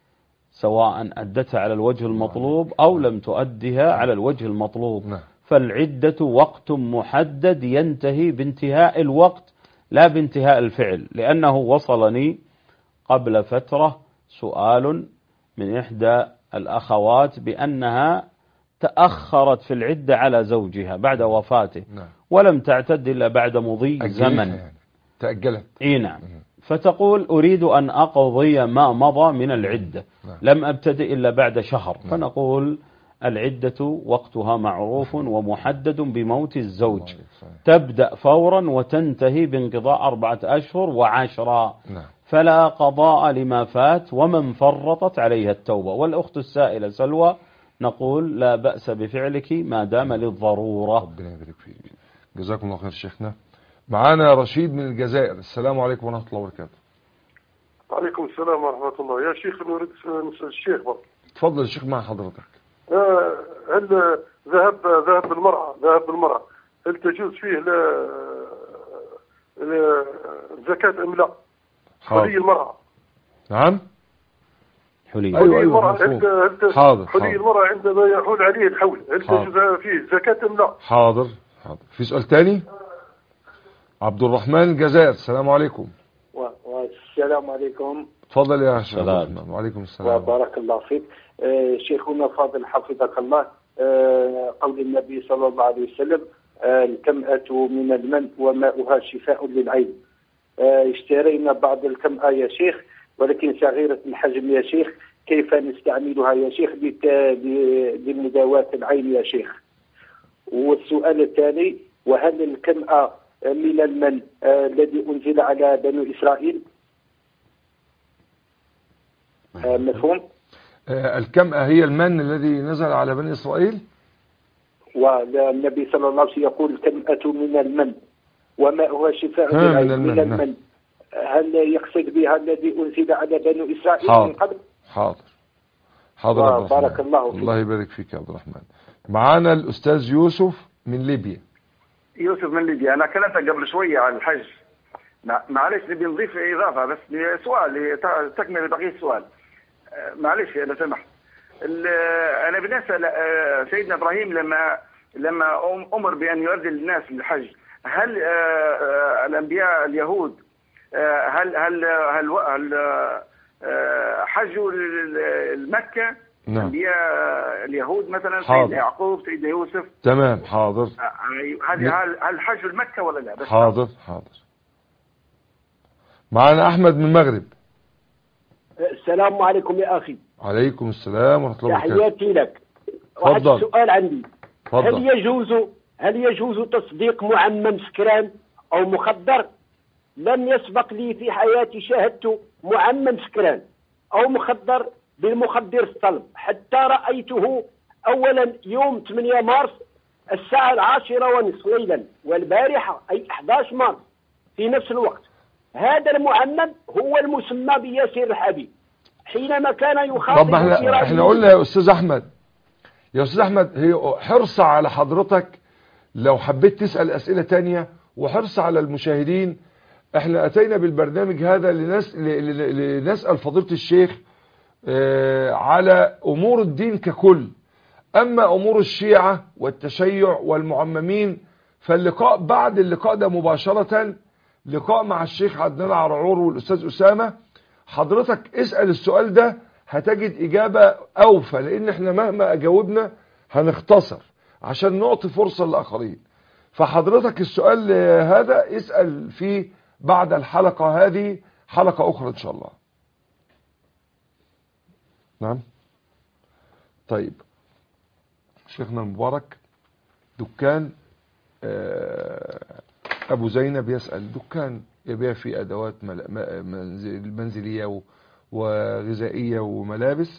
سواء أدتها على الوجه المطلوب أو لم تؤدها على الوجه المطلوب. فالعدة وقت محدد ينتهي بانتهاء الوقت لا بانتهاء الفعل. لأنه وصلني قبل فترة سؤال من إحدى الأخوات بأنها تأخرت في العدة على زوجها بعد وفاته ولم تعتد إلا بعد مضي زمن يعني. تأجلت. إيه نعم. فتقول أريد أن أقضي ما مضى من العدة لم أبتدئ إلا بعد شهر. فنقول العدة وقتها معروف ومحدد بموت الزوج، تبدأ فورا وتنتهي بانقضاء أربعة أشهر وعشرة، فلا قضاء لما فات ومن فرطت عليها التوبة. والأخت السائلة سلوى نقول لا بأس بفعلك ما دام للضرورة. ربنا يبارك فيك، جزاكم الله خير شيخنا. معانا رشيد من الجزائر. السلام عليكم ورحمة الله وبركاته. وعليكم السلام ورحمة الله. يا شيخ نريد نسأل الشيخ برضه. تفضل الشيخ مع حضرتك. آه هل ذهب ذهب المرأة ذهب المرأة هل تجوز فيه الزكاة أم لا؟ حلي المرأة. نعم. حلي. أيوة المرأة هل حاضر. حلي المرأة عندما يحول عليه الحول هل تجوز فيه زكاة أم لا؟ حاضر حاضر. في سؤال تاني؟ عبد الرحمن الجزائر. السلام عليكم. والسلام عليكم. تفضل يا شيخ عبد الرحمن. وعليكم السلام. وبارك الله فيك. آه شيخنا فاضل حفظك الله. آه قول النبي صلى الله عليه وسلم آه الكمأة من المن وماؤها شفاء للعين. آه اشترينا بعض الكمأة يا شيخ ولكن صغيرة الحجم يا شيخ، كيف نستعملها يا شيخ لمداواة العين يا شيخ؟ والسؤال الثاني، وهل الكمأة من المن آه الذي أنزل على بني إسرائيل؟ آه مفهوم؟ آه الكمأة هي المن الذي نزل على بني إسرائيل؟ والنبي صلى الله عليه وسلم يقول الكمأة من المن وماؤها شفاء للعين. من المن, من المن. هل يقصد بها الذي أنزل على بني إسرائيل حاضر. من قبل؟ حاضر حاضر. بارك الله فيك. الله يبارك فيك يا عبد الرحمن. معانا الأستاذ يوسف من ليبيا. يوسف من ليبيا. أنا كلمتك قبل شوية عن الحج، معلش نبي نضيف إضافة بس سؤال تكمل بقية السؤال. معلش إذا سمحت. أنا بنسأل سيدنا إبراهيم لما لما أمر بأن يؤذن الناس للحج، هل الأنبياء اليهود هل هل هل, هل حجوا المكة؟ نعم. أنبياء اليهود مثلا حاضر. سيدنا يعقوب سيدنا يوسف. تمام حاضر. هل هل هل حجوا المكة ولا لا؟ بس حاضر حاضر. معنا أحمد من المغرب. السلام عليكم يا أخي. عليكم السلام ورحمة الله وبركاته. تحياتي لك. واحد سؤال عندي. فضل. هل يجوز هل يجوز تصديق معمم سكران أو مخدر؟ لم يسبق لي في حياتي شاهدت معمم سكران أو مخدر بالمخدر الصلب، حتى رأيته أولا يوم ثمانية مارس الساعة العاشرة ونصف ليلا، والبارحة أي أحد عشر مارس في نفس الوقت. هذا المعمم هو المسمى بياسر الحبيب حينما كان يخاطب. طب احنا, احنا قلنا يا أستاذ أحمد يا أستاذ أحمد هي حرص على حضرتك لو حبيت تسأل أسئلة تانية، وحرص على المشاهدين. احنا أتينا بالبرنامج هذا لنس... لنسأل فضيلة الشيخ اه على أمور الدين ككل. أما أمور الشيعة والتشيع والمعممين فاللقاء بعد اللقاء ده مباشرة لقاء مع الشيخ عدنان عرعور والأستاذ أسامة. حضرتك اسأل السؤال ده هتجد إجابة أوفى، لأن احنا مهما أجاوبنا هنختصر عشان نعطي فرصة للآخرين. فحضرتك السؤال هذا اسأل فيه بعد الحلقة هذه، حلقة أخرى إن شاء الله. نعم. طيب شيخنا المبارك، دكان أبو زينب يسأل، دكان يبيع فيه أدوات منزلية وغذائية وملابس،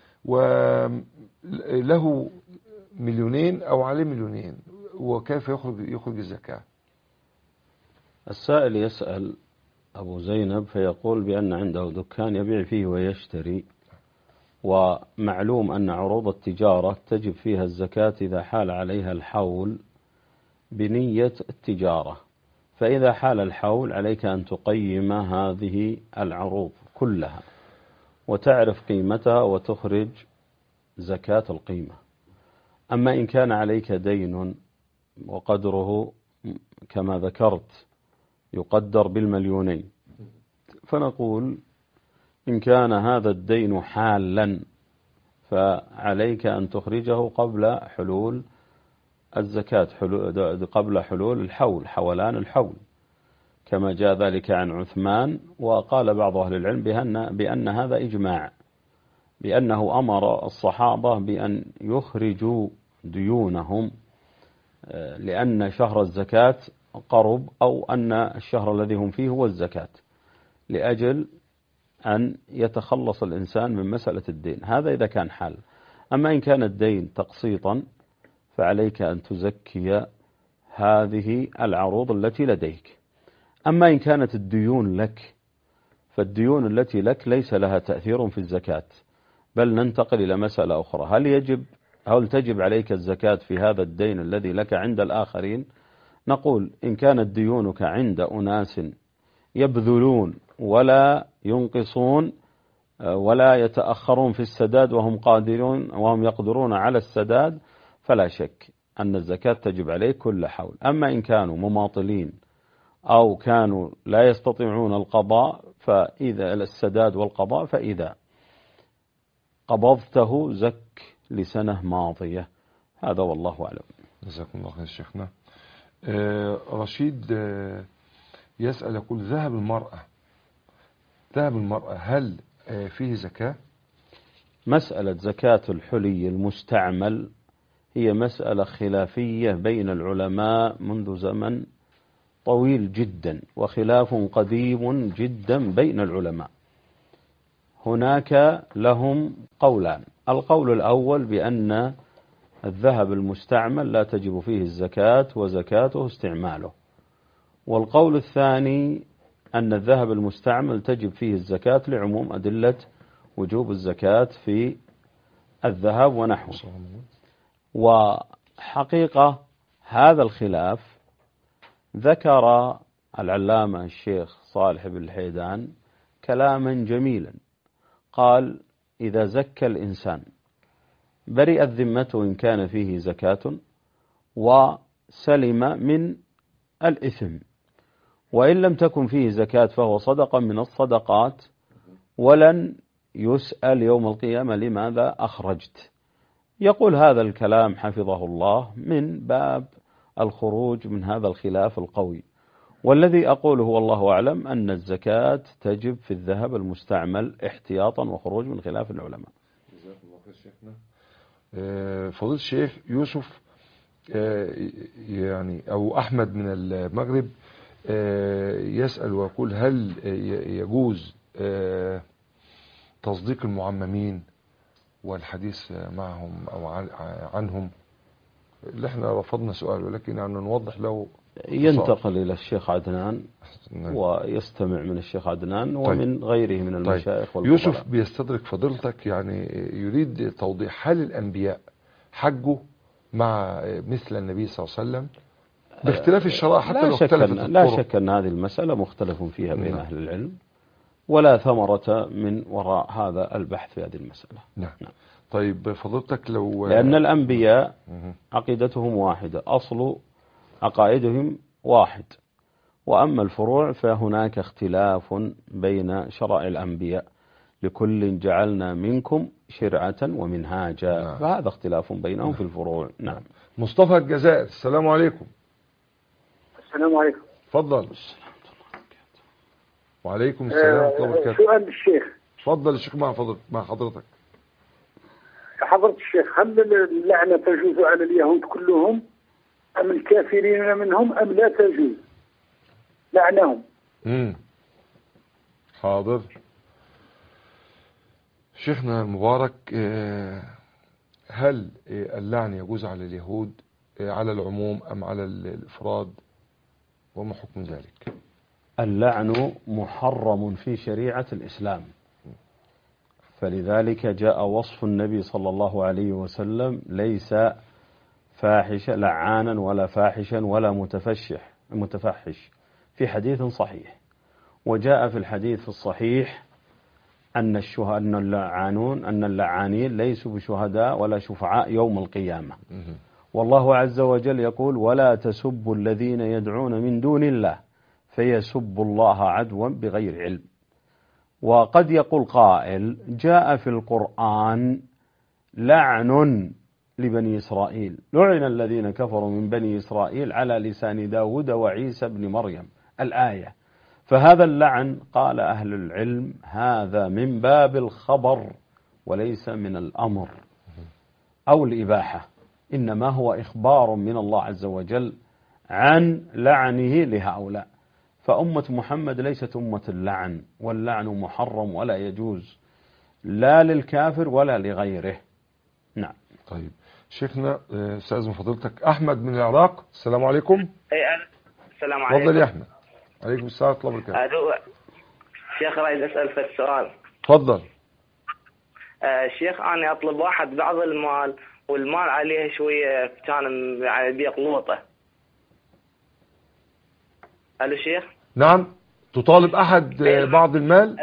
وله مليونين أو عليه مليونين، وكيف يخرج يخرج الزكاة؟ السائل يسأل أبو زينب فيقول بأن عنده دكان يبيع فيه ويشتري، ومعلوم أن عروض التجارة تجب فيها الزكاة إذا حال عليها الحول بنية التجارة، فإذا حال الحول عليك أن تقيم هذه العروض كلها وتعرف قيمتها وتخرج زكاة القيمة. أما إن كان عليك دين وقدره كما ذكرت يقدر بالمليونين، فنقول إن كان هذا الدين حالا فعليك أن تخرجه قبل حلول الزكاة، قبل حلول الحول، حولان الحول، كما جاء ذلك عن عثمان. وقال بعض أهل العلم بأن, بأن هذا إجماع، بأنه أمر الصحابة بأن يخرجوا ديونهم لأن شهر الزكاة قرب، أو أن الشهر الذي هم فيه هو الزكاة، لأجل أن يتخلص الإنسان من مسألة الدين. هذا إذا كان حال. أما إن كان الدين تقسيطا فعليك أن تزكي هذه العروض التي لديك. أما إن كانت الديون لك، فالديون التي لك ليس لها تأثير في الزكاة، بل ننتقل إلى مسألة أخرى. هل يجب هل تجب عليك الزكاة في هذا الدين الذي لك عند الآخرين؟ نقول إن كانت ديونك عند أناس يبذلون ولا ينقصون ولا يتأخرون في السداد وهم قادرون وهم يقدرون على السداد، فلا شك أن الزكاة تجب عليك كل حول. أما إن كانوا مماطلين أو كانوا لا يستطيعون القضاء فإذا السداد والقضاء، فإذا قبضته زك لسنة ماضية. هذا والله أعلم. جزاكم الله خير شيخنا. آه رشيد آه يسأل يقول ذهب المرأة ذهب المرأة هل آه فيه زكاة؟ مسألة زكاة الحلي المستعمل هي مسألة خلافية بين العلماء منذ زمن طويل جدا، وخلاف قديم جدا بين العلماء. هناك لهم قولان. القول الأول بأن الذهب المستعمل لا تجب فيه الزكاة وزكاته استعماله، والقول الثاني أن الذهب المستعمل تجب فيه الزكاة لعموم أدلة وجوب الزكاة في الذهب ونحوه. وحقيقة هذا الخلاف ذكر العلامة الشيخ صالح بن الحيدان كلاما جميلا، قال إذا زكى الإنسان برئت ذمته إن كان فيه زكاة وسلم من الإثم، وإن لم تكن فيه زكاة فهو صدقة من الصدقات ولن يسأل يوم القيامة لماذا أخرجت. يقول هذا الكلام حفظه الله من باب الخروج من هذا الخلاف القوي، والذي أقوله والله أعلم أن الزكاة تجب في الذهب المستعمل احتياطا وخروج من خلاف العلماء. جزاكم الله خير شيخنا. فضيلة الشيخ يوسف يعني أو أحمد من المغرب يسأل ويقول هل يجوز تصديق المعممين والحديث معهم أو عنهم؟ اللي احنا رفضنا سؤال، ولكن يعني نوضح له. ينتقل إلى الشيخ عدنان ويستمع من الشيخ عدنان ومن طيب. غيره من المشايخ طيب. يوسف بيستدرك فضيلتك، يعني يريد توضيح هل الأنبياء حجوا مع مثل النبي صلى الله عليه وسلم باختلاف الشرائع حتى لو اختلفت الطرق؟ لا شك أن هذه المسألة مختلف فيها بين نعم. أهل العلم، ولا ثمرة من وراء هذا البحث في هذه المسألة. نعم. نعم. طيب فضيلتك لو لأن الأنبياء عقيدتهم واحدة، أصل عقائدهم واحد، وأما الفروع فهناك اختلاف بين شرائع الأنبياء، لكل جعلنا منكم شرعة ومنهاجا. نعم. فهذا اختلاف بينهم. نعم. في الفروع. نعم. مصطفى الجزائر، السلام عليكم. السلام عليكم. تفضل. وعليكم السلام ورحمة الله وبركاته. سؤال الشيخ. تفضل الشيخ مع حضرتك. مع حضرتك. حضرة الشيخ، هل اللعنة تجوز على اليهود كلهم أم الكافرين منهم أم لا تجوز لعنهم؟ امم حاضر. شيخنا المبارك، هل اللعن يجوز على اليهود على العموم أم على الإفراد، وما حكم ذلك؟ اللعن محرم في شريعة الإسلام، فلذلك جاء وصف النبي صلى الله عليه وسلم ليس فاحشا لعانا ولا فاحشا ولا متفشح متفحش في حديث صحيح. وجاء في الحديث الصحيح أن الشهداء أن اللعانون أن اللعانين ليسوا بشهداء ولا شفعاء يوم القيامة. والله عز وجل يقول: ولا تسبوا الذين يدعون من دون الله فيسبوا الله عدوا بغير علم. وقد يقول قائل: جاء في القرآن لعن لبني إسرائيل، لعن الذين كفروا من بني إسرائيل على لسان داود وعيسى بن مريم الآية. فهذا اللعن قال أهل العلم هذا من باب الخبر وليس من الأمر أو الإباحة، إنما هو إخبار من الله عز وجل عن لعنه لهؤلاء. فأمة محمد ليست أمة اللعن، واللعن محرم ولا يجوز لا للكافر ولا لغيره. نعم. طيب شيخنا، استاذن فضيلتك أحمد من العراق، السلام عليكم. السلام عليكم. تفضل يا أحمد. عليكم السلام ورحمة الله وبركاته. شيخ رايد أسأل في السؤال. تفضل. آه شيخ، أنا أطلب واحد بعض المال والمال عليه شوية كان يعني بيق لوطة. ألو شيخ؟ نعم، تطالب أحد بعض المال؟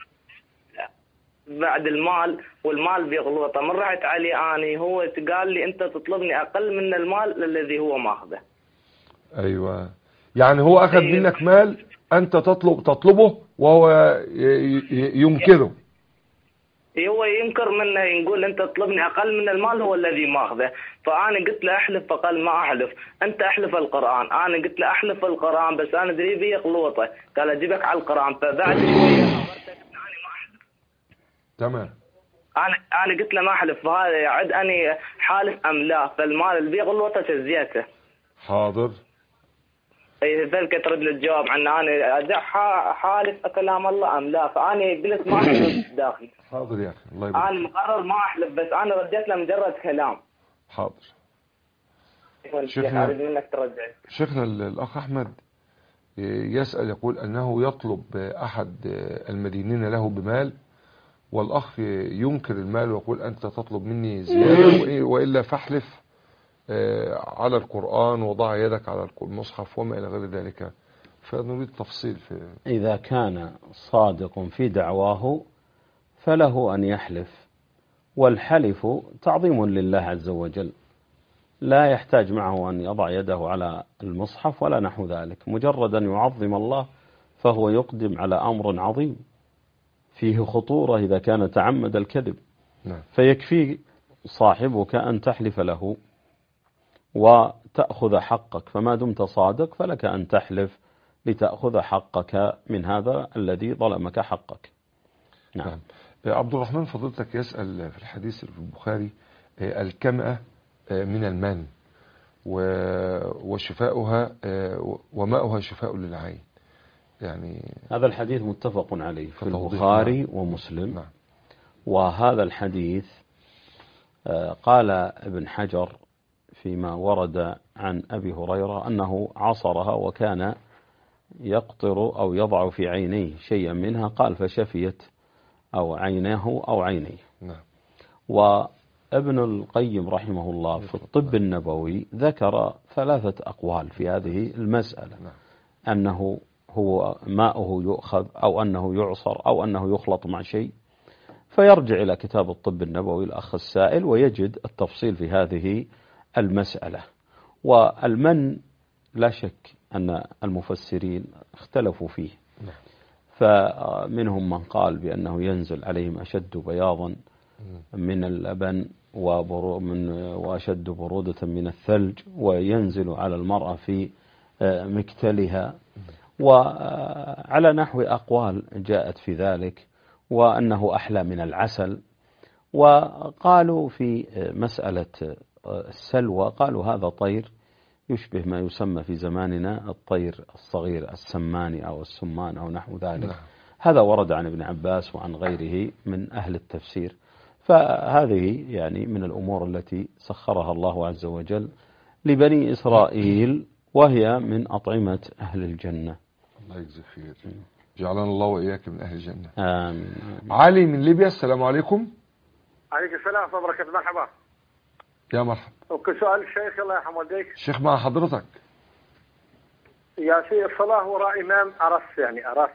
بعد المال والمال بيغلطه، من رحت عليه أنا هو قال لي أنت تطلبني أقل من المال الذي هو ماخذه. أيوة، يعني هو أخذ أيوة. منك مال أنت تطلب تطلبه وهو ينكره. هو ينكر منه، يقول أنت تطلبني أقل من المال هو الذي ماخذه. فأنا قلت له أحلف، فقال ما أحلف، أنت أحلف القرآن. أنا قلت له أحلف القرآن بس أنا دري بي غلطة. قال أجيبك على القرآن. فبعد شوية تمام. أنا أنا قلت له ما أحلف، فهذا يعد أني حالف أم لا، فالمال اللي بيغلطه تزيته. حاضر. أي ذلك ترد للجواب عن أنا أدع حالف كلام الله أم لا، فأنا قلت ما أحلف داخل. حاضر يا أخي، الله يبارك. أنا مقرر ما أحلف بس أنا رديت له مجرد كلام. حاضر. شيخنا منك ترجع. شيخنا الأخ أحمد يسأل يقول أنه يطلب أحد المدينين له بمال، والأخ ينكر المال ويقول أنت تطلب مني زيادة وإلا فاحلف على القرآن وضع يدك على المصحف وما إلى غير ذلك. فنريد تفصيل في. إذا كان صادق في دعواه فله أن يحلف، والحلف تعظيم لله عز وجل، لا يحتاج معه أن يضع يده على المصحف ولا نحو ذلك، مجرد أن يعظم الله فهو يقدم على أمر عظيم فيه خطورة إذا كان تعمد الكذب. نعم. فيكفي صاحبك أن تحلف له وتأخذ حقك، فما دمت صادق فلك أن تحلف لتأخذ حقك من هذا الذي ظلمك حقك. نعم. نعم. عبد الرحمن فضلتك يسأل في الحديث في البخاري الكمأة من المن وشفاؤها وماؤها شفاء للعين، يعني هذا الحديث متفق عليه في البخاري ومسلم. نعم. وهذا الحديث قال ابن حجر فيما ورد عن أبي هريرة أنه عصرها وكان يقطر أو يضع في عينيه شيئا منها، قال فشفيت أو عيناه أو عينيه. نعم. وابن القيم رحمه الله في الطب النبوي ذكر ثلاثة أقوال في هذه المسألة. نعم. أنه هو ماؤه يؤخذ أو أنه يعصر أو أنه يخلط مع شيء، فيرجع إلى كتاب الطب النبوي الأخ السائل ويجد التفصيل في هذه المسألة. والمن لا شك أن المفسرين اختلفوا فيه، فمنهم من قال بأنه ينزل عليهم أشد بياضا من اللبن ومن وأشد برودة من الثلج، وينزل على المرأة في مكتلها، وعلى نحو أقوال جاءت في ذلك، وأنه أحلى من العسل. وقالوا في مسألة السلوى، قالوا هذا طير يشبه ما يسمى في زماننا الطير الصغير السماني أو السمان أو نحو ذلك. هذا ورد عن ابن عباس وعن غيره من أهل التفسير. فهذه يعني من الأمور التي سخرها الله عز وجل لبني إسرائيل، وهي من أطعمة أهل الجنة. الله يجزي خير، جعلنا الله وإياك من أهل الجنة. آمين. علي من ليبيا، السلام عليكم. عليك السلام ورحمة الله وبركاته. مرحبا. يا مرحبا. وكل سؤال الشيخ الله يرحم والديك. الشيخ مع حضرتك. يا شيخ الصلاة وراء إمام أرس، يعني أرس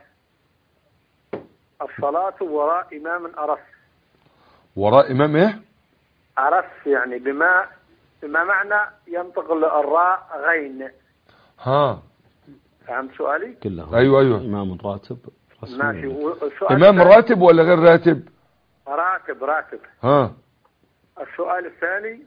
الصلاة وراء إمام أرس. وراء إمام إيه؟ أرس، يعني بما بما معنى ينطق الراء غين. ها فهمت سؤالي؟ كله. أيوة أيوة. إمام راتب. ماشي. إمام راتب ولا غير راتب؟ راتب راتب. ها. السؤال الثاني.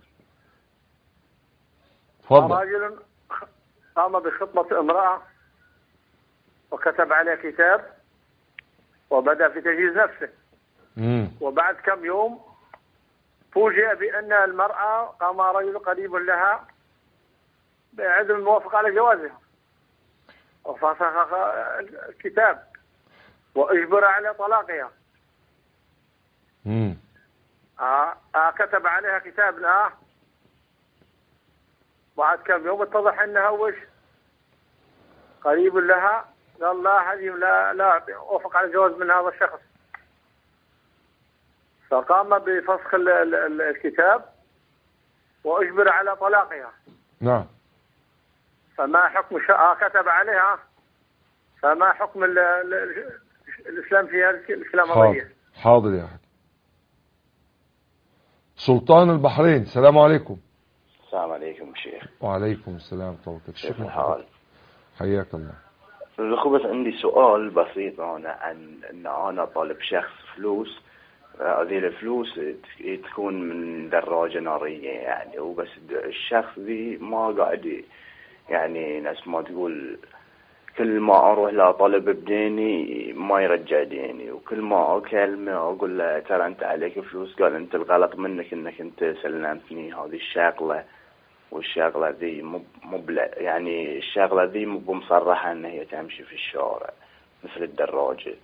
تفضل. رجل قام بخطبة امرأة وكتب عليها كتاب وبدأ في تجهيز نفسه. مم. وبعد كم يوم فوجئ بأن المرأة قام رجل قريب لها بعدم الموافقة على جوازها، وفسخ الكتاب وأجبر على طلاقها. مم. آه آه كتب عليها كتاب. لا بعد كم يوم اتضح انها وش قريب لها، قال لا هذه لا لا وافق على الجواز من هذا الشخص، فقام بفسخ ال ال ال الكتاب واجبر على طلاقها. نعم. فما حكم آه كتب عليها، فما حكم ال ال الاسلام في هذه الكلام حاضر. حاضر يا حاج. سلطان البحرين، السلام عليكم. السلام عليكم شيخ. وعليكم السلام ورحمة الله. كيف الحال؟ حياك الله. الأخوة بس عندي سؤال بسيط أنا عن أن أنا طالب شخص فلوس، هذه الفلوس تكون من دراجة نارية يعني، وبس الشخص ذي ما قاعد يعني ناس ما تقول كل ما أروح له طلب بديني ما يرجع ديني، وكل ما أكلمه أقول له ترى أنت عليك فلوس، قال أنت الغلط منك أنك أنت سلمتني هذه الشغلة، والشغلة ذي مو مو يعني الشغلة ذي مو بمصرحة أن هي تمشي في الشارع مثل الدراجة.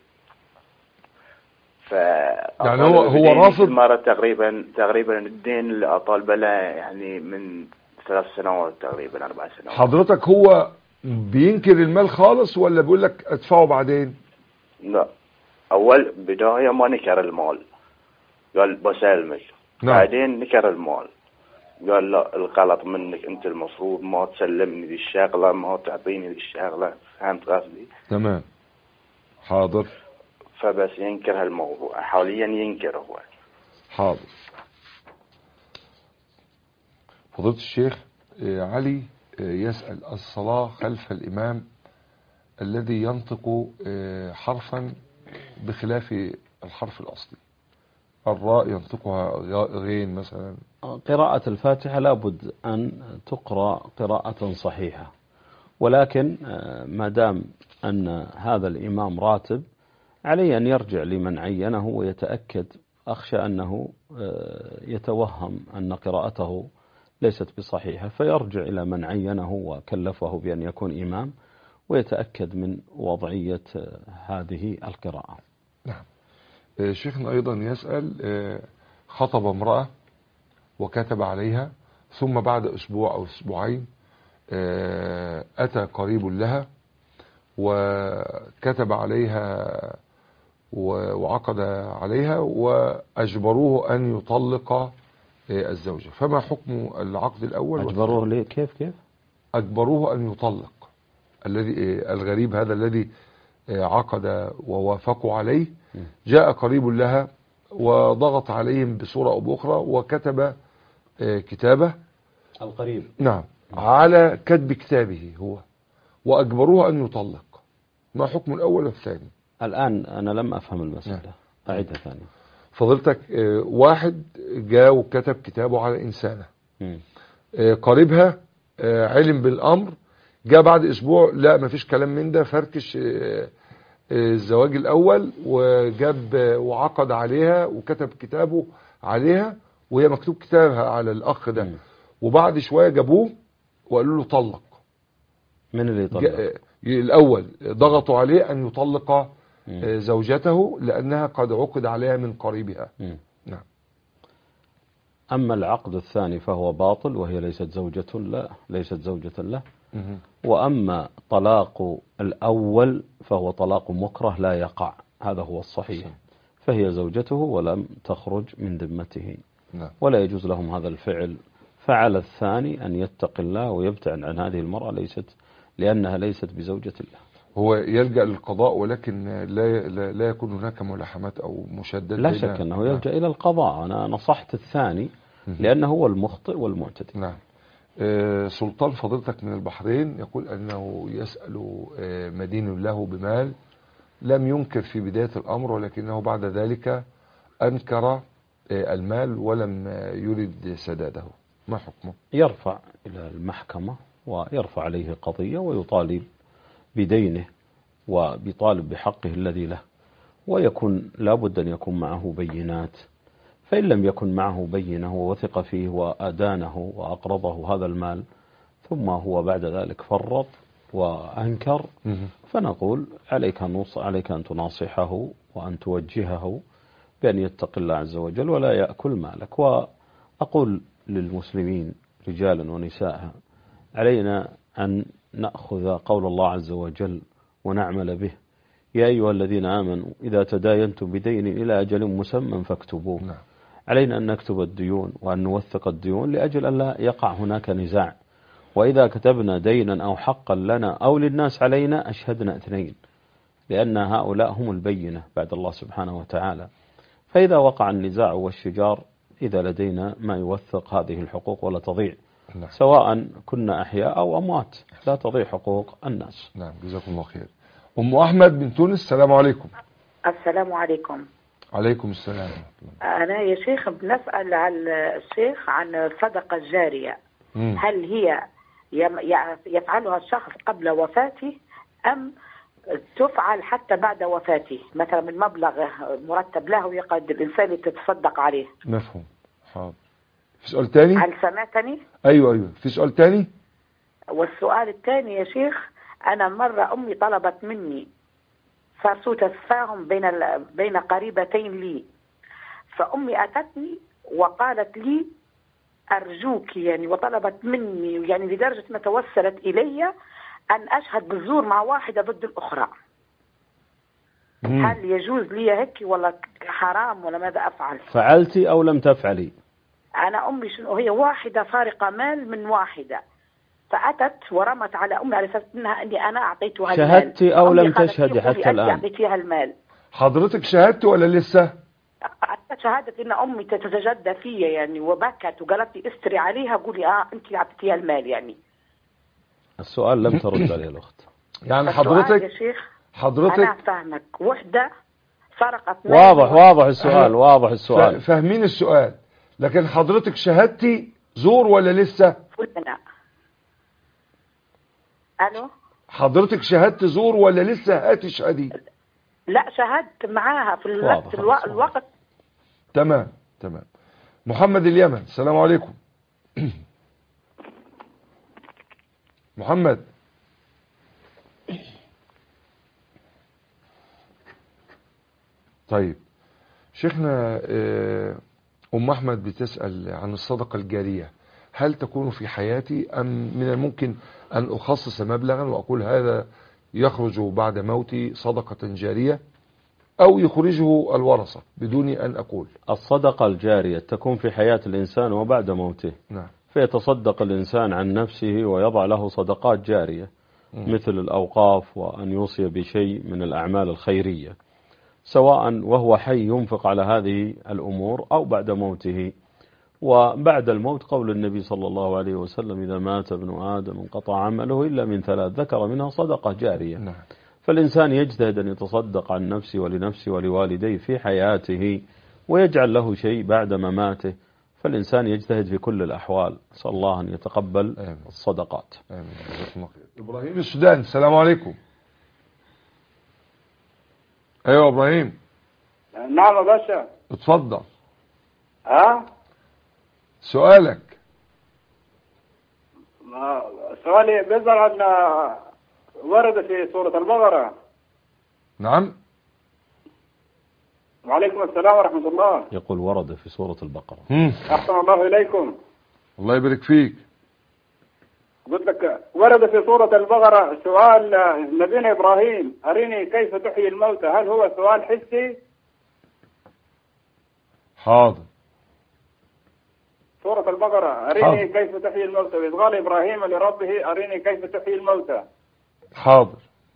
ف يعني هو هو رافض مرة تقريبا تقريبا الدين اللي أطالبه له يعني من ثلاث سنوات تقريبا أربع سنوات. حضرتك هو بينكر المال خالص ولا بيقول لك ادفعه بعدين؟ لا، أول بداية ما نكر المال، قال بسلمك. نعم. بعدين نكر المال، قال لا الغلط منك أنت، المفروض ما تسلمني ذي الشغلة، ما تعطيني ذي الشغلة. فهمت قصدي؟ تمام. حاضر. فبس ينكر هالموضوع حاليا، ينكر هو. حاضر. فضيلة الشيخ علي يسأل: الصلاة خلف الإمام الذي ينطق حرفا بخلاف الحرف الأصلي، الراء ينطقها غين مثلا. قراءة الفاتحة لابد أن تقرأ قراءة صحيحة، ولكن ما دام أن هذا الإمام راتب عليه أن يرجع لمن عينه ويتأكد. أخشى أنه يتوهم أن قراءته ليست بصحيحة، فيرجع إلى من عينه وكلفه بأن يكون إمام ويتأكد من وضعية هذه القراءة. نعم. شيخنا أيضا يسأل: خطب امرأة وكتب عليها، ثم بعد أسبوع أو أسبوعين أتى قريب لها وكتب عليها وعقد عليها وأجبروه أن يطلق الزوجة، فما حكم العقد الأول؟ أجبروه ليه؟ كيف كيف أجبروه أن يطلق الذي الغريب هذا الذي عقد ووافقوا عليه، جاء قريب لها وضغط عليهم بصورة أو بأخرى وكتب كتابة القريب. نعم، على كتب كتابه هو وأجبروه أن يطلق، ما حكم الأول والثاني؟ الآن أنا لم أفهم المسألة، أعيدها ثانية. فضلتك واحد جاء وكتب كتابه على إنسانة، قريبها علم بالأمر، جاء بعد أسبوع لا ما فيش كلام من ده، فركش الزواج الأول وجاب وعقد عليها وكتب كتابه عليها وهي مكتوب كتابها على الأخ ده، وبعد شوية جابوه وقالوا له طلق. من اللي يطلق؟ الأول ضغطوا عليه أن يطلق زوجته لأنها قد عقد عليها من قريبها. نعم. أما العقد الثاني فهو باطل وهي ليست زوجة لا ليست زوجة له. وأما طلاق الأول فهو طلاق مكره لا يقع، هذا هو الصحيح، فهي زوجته ولم تخرج من ذمته. نعم. ولا يجوز لهم هذا الفعل. فعل الثاني أن يتقي الله ويبتعد عن هذه المرأة ليست لأنها ليست بزوجة الله. هو يلجأ للقضاء ولكن لا لا يكون هناك ملاحمات أو مشدد. لا شك أنه يلجأ إلى القضاء. أنا نصحت الثاني لأنه هو المخطئ والمعتدي. نعم. آه سلطان فضيلتك من البحرين يقول أنه يسأل آه مدين له بمال، لم ينكر في بداية الأمر ولكنه بعد ذلك أنكر آه المال ولم آه يريد سداده، ما حكمه؟ يرفع إلى المحكمة ويرفع عليه قضية ويطالب بدينه وبيطالب بحقه الذي له، ويكون لابد أن يكون معه بينات، فإن لم يكن معه بينه ووثق فيه وأدانه وأقرضه هذا المال ثم هو بعد ذلك فرط وأنكر، فنقول عليك نص عليك أن تناصحه وأن توجهه بأن يتقي الله عز وجل ولا يأكل مالك. وأقول للمسلمين رجالا ونساء علينا أن نأخذ قول الله عز وجل ونعمل به. يا أيها الذين آمنوا إذا تداينتم بدين إلى أجل مسمى فاكتبوه. نعم. علينا أن نكتب الديون وأن نوثق الديون لأجل أن لا يقع هناك نزاع. وإذا كتبنا دينا أو حقا لنا أو للناس علينا أشهدنا اثنين، لأن هؤلاء هم البينة بعد الله سبحانه وتعالى. فإذا وقع النزاع والشجار إذا لدينا ما يوثق هذه الحقوق ولا تضيع. نعم. سواء كنا أحياء أو أموات لا تضيع حقوق الناس. نعم جزاكم الله خير. أم أحمد من تونس، السلام عليكم. السلام عليكم. عليكم السلام. أنا يا شيخ بنسأل على الشيخ عن الصدقة الجارية. مم. هل هي يفعلها الشخص قبل وفاته أم تفعل حتى بعد وفاته، مثلا من مبلغ مرتب له يقعد الإنسان يتصدق عليه؟ مفهوم. حاضر. في سؤال تاني؟ هل سمعتني؟ أيوة أيوة. في سؤال تاني؟ والسؤال الثاني يا شيخ، أنا مرة أمي طلبت مني، صار سوء تفاهم بين بين قريبتين لي، فأمي أتتني وقالت لي أرجوك يعني، وطلبت مني يعني لدرجة ما توسلت إلي أن أشهد بالزور مع واحدة ضد الأخرى. مم. هل يجوز لي هيك ولا حرام ولا ماذا أفعل؟ فعلتي أو لم تفعلي؟ أنا أمي شنو هي واحدة سارقة مال من واحدة، فأتت ورمت على أمي على أساس أنها أني أنا أعطيتها المال. شهدتي أو لم تشهدي حتى الآن؟ أعطيتها المال. حضرتك شهدت ولا لسه؟ شهادت ان امي تتجدى فيا يعني، وبكت وقالت لي استري عليها، قولي اه انت اعطيتيها المال يعني. السؤال لم ترد عليه الاخت. يعني حضرتك يا شيخ حضرتك انا فاهمك، وحده سرقت مال. واضح واضح السؤال واضح السؤال. فاهمين السؤال، لكن حضرتك شهدتي زور ولا لسه؟ لا. الو حضرتك شهدت زور ولا لسه؟ هاتي اشهدي. لا شهدت معاها في الوقت الوقت, الوقت. تمام تمام. محمد اليمن، السلام عليكم. محمد. طيب شيخنا، أم أحمد بتسأل عن الصدقة الجارية، هل تكون في حياتي أم من الممكن أن أخصص مبلغا وأقول هذا يخرج بعد موتي صدقة جارية، أو يخرجه الورثة بدون أن أقول؟ الصدقة الجارية تكون في حياة الإنسان وبعد موته. نعم. فيتصدق الإنسان عن نفسه ويضع له صدقات جارية م. مثل الأوقاف، وأن يوصي بشيء من الأعمال الخيرية، سواء وهو حي ينفق على هذه الأمور أو بعد موته. وبعد الموت قول النبي صلى الله عليه وسلم إذا مات ابن آدم انقطع عمله إلا من ثلاث، ذكر منها صدقة جارية. نعم. فالإنسان يجتهد أن يتصدق عن نفسه ولنفسه ولوالديه في حياته ويجعل له شيء بعد مماته، فالإنسان يجتهد في كل الأحوال. نسأل الله أن يتقبل آمين. الصدقات. آمين. إبراهيم السودان، السلام عليكم. أيوة إبراهيم. نعم يا باشا. اتفضل. ها؟ سؤالك. سؤالي بيظهر أن ورد في سورة البقرة. نعم. وعليكم السلام ورحمة الله. يقول ورد في سورة البقرة. أحسن الله إليكم. الله يبارك فيك. قلت لك ورد في سورة البقرة سؤال نبينا إبراهيم أريني كيف تحيي الموتى، هل هو سؤال حسي؟ حاضر. سورة البقرة أريني حاضر. كيف تحيي الموتى، إذ قال إبراهيم لربه أريني كيف تحيي الموتى. حاضر.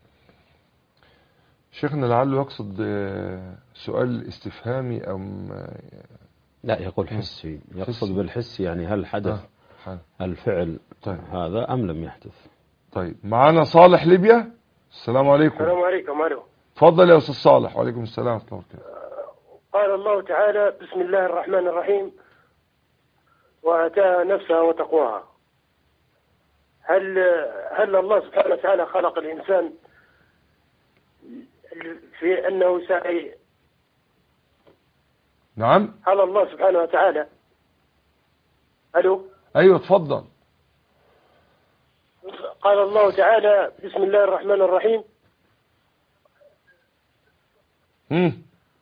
شيخنا لعله يقصد سؤال استفهامي أو لا، يقول حسي، يقصد حسي. بالحس يعني هل حدث آه. الفعل طيب. هذا أم لم يحدث. طيب معنا صالح ليبيا. السلام عليكم. السلام عليكم. ألو. تفضل يا أستاذ صالح. وعليكم السلام ورحمة الله وبركاته. قال الله تعالى بسم الله الرحمن الرحيم وآتاها نفسها وتقواها. هل هل الله سبحانه وتعالى خلق الإنسان في أنه سعي؟ نعم. هل الله سبحانه وتعالى ألو أيوة تفضل. قال الله تعالى بسم الله الرحمن الرحيم مم.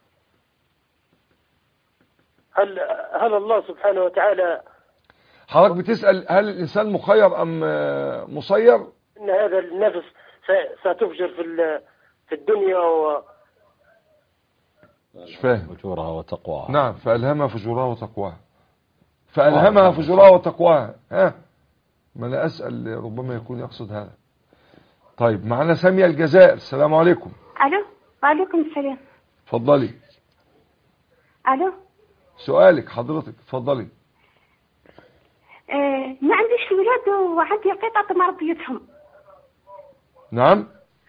هل هل الله سبحانه وتعالى حضرتك بتسأل هل الإنسان مخير أم مسير؟ إن هذا النفس ستفجر في في الدنيا و مش فاهم. فجورها وتقواها. نعم. فألهمها فجورها وتقواها. فألهمها فجورها وتقواها. ها ما أنا أسأل ربما يكون يقصد هذا. طيب معنا سامية الجزائر. السلام عليكم. ألو. وعليكم السلام. اتفضلي. ألو. سؤالك حضرتك اتفضلي. آه ما عنديش ولاد وعندي قطط مربيتهم. نعم.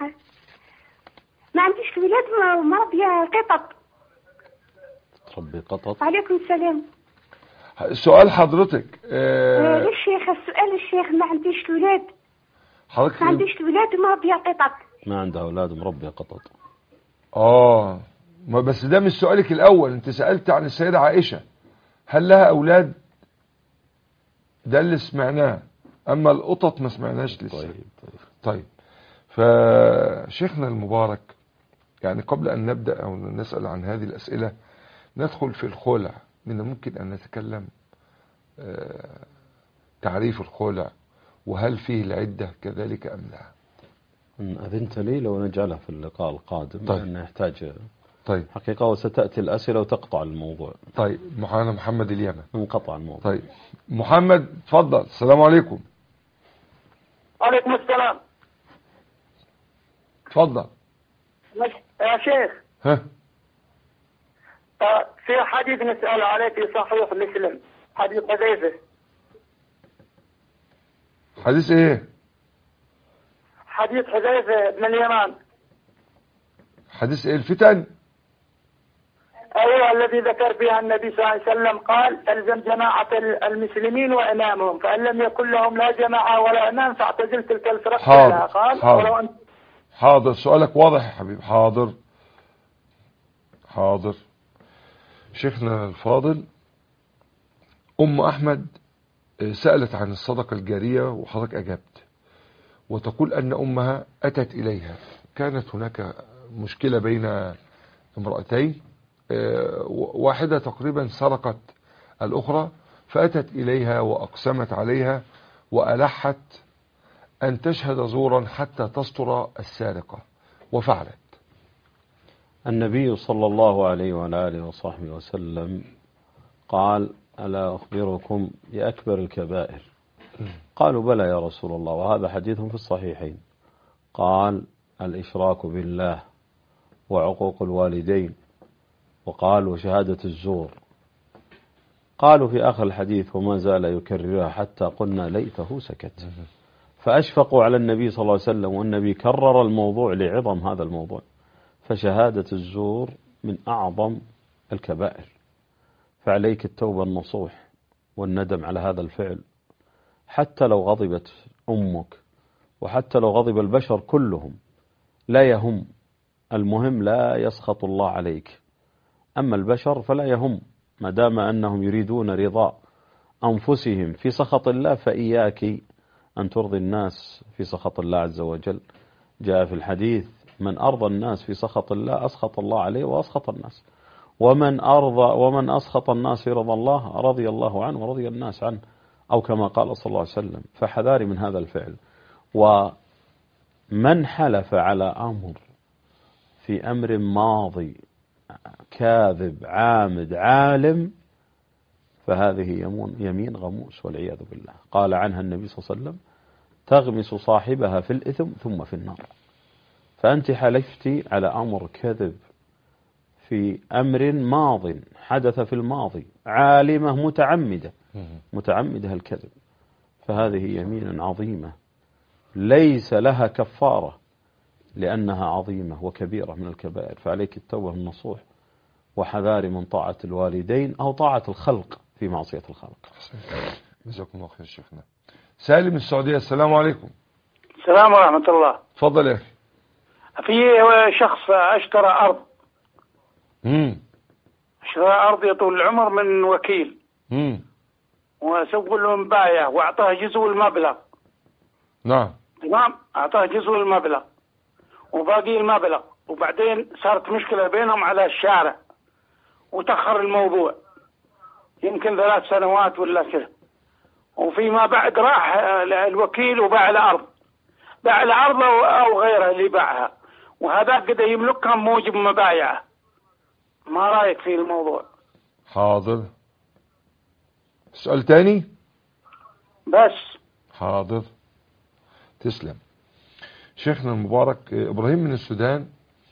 ما عنديش ولاد ومربية قطط. تربي قطط. وعليكم السلام. سؤال حضرتك. آه للشيخ السؤال الشيخ ما عنديش ولاد. حضرتك ما عنديش ولاد ومربية قطط. ما عندها اولاد ومربية قطط. اه ما بس ده مش سؤالك الاول. انت سألت عن السيدة عائشة هل لها اولاد، ده اللي سمعناه، اما القطط ما سمعناش لسه. طيب طيب طيب فشيخنا المبارك يعني قبل ان نبدأ او نسأل عن هذه الاسئلة ندخل في الخلع. من الممكن ان نتكلم آه تعريف الخلع وهل فيه العدة كذلك ام لا؟ إن أذنت لي لو نجعلها في اللقاء القادم. طيب. لأنه يحتاج طيب حقيقة وستأتي الأسئلة وتقطع الموضوع. طيب معنا محمد اليمن. انقطع الموضوع. طيب محمد تفضل. السلام عليكم. وعليكم السلام. تفضل يا شيخ. ها في حديث نسأل عليه في صحيح مسلم، حديث حذيفة. حديث ايه؟ حديث حذيفة بن اليمان. حديث ايه؟ الفتن. ايوه الذي ذكر فيها النبي صلى الله عليه وسلم قال الزم جماعة المسلمين وامامهم فان لم يكن لهم لا جماعة ولا امام فاعتزل تلك الفرق كلها. قال حاضر. أنت... حاضر سؤالك واضح يا حبيبي. حاضر حاضر. شيخنا الفاضل ام احمد سألت عن الصدقة الجارية وحضرتك اجبت، وتقول ان امها اتت اليها. كانت هناك مشكلة بين امرأتين، واحدة تقريبا سرقت الاخرى فاتت اليها واقسمت عليها والحت ان تشهد زورا حتى تستر السارقة وفعلت. النبي صلى الله عليه وعلى آله وصحبه وسلم قال ألا أخبركم بأكبر الكبائر؟ قالوا بلى يا رسول الله، وهذا حديث في الصحيحين. قال الإشراك بالله وعقوق الوالدين، وقال وشهادة الزور. قالوا في آخر الحديث وما زال يكررها حتى قلنا ليته سكت. فأشفقوا على النبي صلى الله عليه وسلم، والنبي كرر الموضوع لعظم هذا الموضوع. فشهادة الزور من أعظم الكبائر، فعليك التوبة النصوح والندم على هذا الفعل، حتى لو غضبت أمك وحتى لو غضب البشر كلهم لا يهم، المهم لا يسخط الله عليك. أما البشر فلا يهم، ما دام أنهم يريدون رضا أنفسهم في سخط الله، فإياك أن ترضي الناس في سخط الله عز وجل. جاء في الحديث من أرضى الناس في سخط الله أسخط الله عليه وأسخط الناس، ومن أرضى ومن أسخط الناس في رضا الله رضي الله عنه ورضي الناس عنه، أو كما قال صلى الله عليه وسلم. فحذاري من هذا الفعل. ومن حلف على أمر في أمر ماضي كاذب عامد عالم فهذه يمين غموس والعياذ بالله. قال عنها النبي صلى الله عليه وسلم تغمس صاحبها في الإثم ثم في النار. فأنت حلفتي على أمر كذب في أمر ماض حدث في الماضي، عالمة متعمدة متعمدة الكذب، فهذه يمين عظيمة ليس لها كفارة لأنها عظيمة وكبيرة من الكبائر. فعليك التوبة النصوح وحذار من طاعة الوالدين أو طاعة الخلق في معصية الخلق. جزاكم الله خير شيخنا. سالم من السعودية، السلام عليكم. السلام ورحمة الله. تفضل يا أخي. في شخص اشترى أرض امم اشترى أرض يطول العمر من وكيل امم وسوق له مبايع وأعطاه جزء المبلغ. نعم. تمام، أعطاه جزء المبلغ وباقي المبلغ، وبعدين صارت مشكلة بينهم على الشارع وتأخر الموضوع يمكن ثلاث سنوات ولا كذا، وفيما بعد راح الوكيل وباع الأرض، باع الأرض أو غيرها اللي باعها، وهذا قد يملكها موجب مبايعه. ما رأيك في الموضوع؟ حاضر. سؤال تاني؟ بس. حاضر. تسلم. شيخنا المبارك إبراهيم من السودان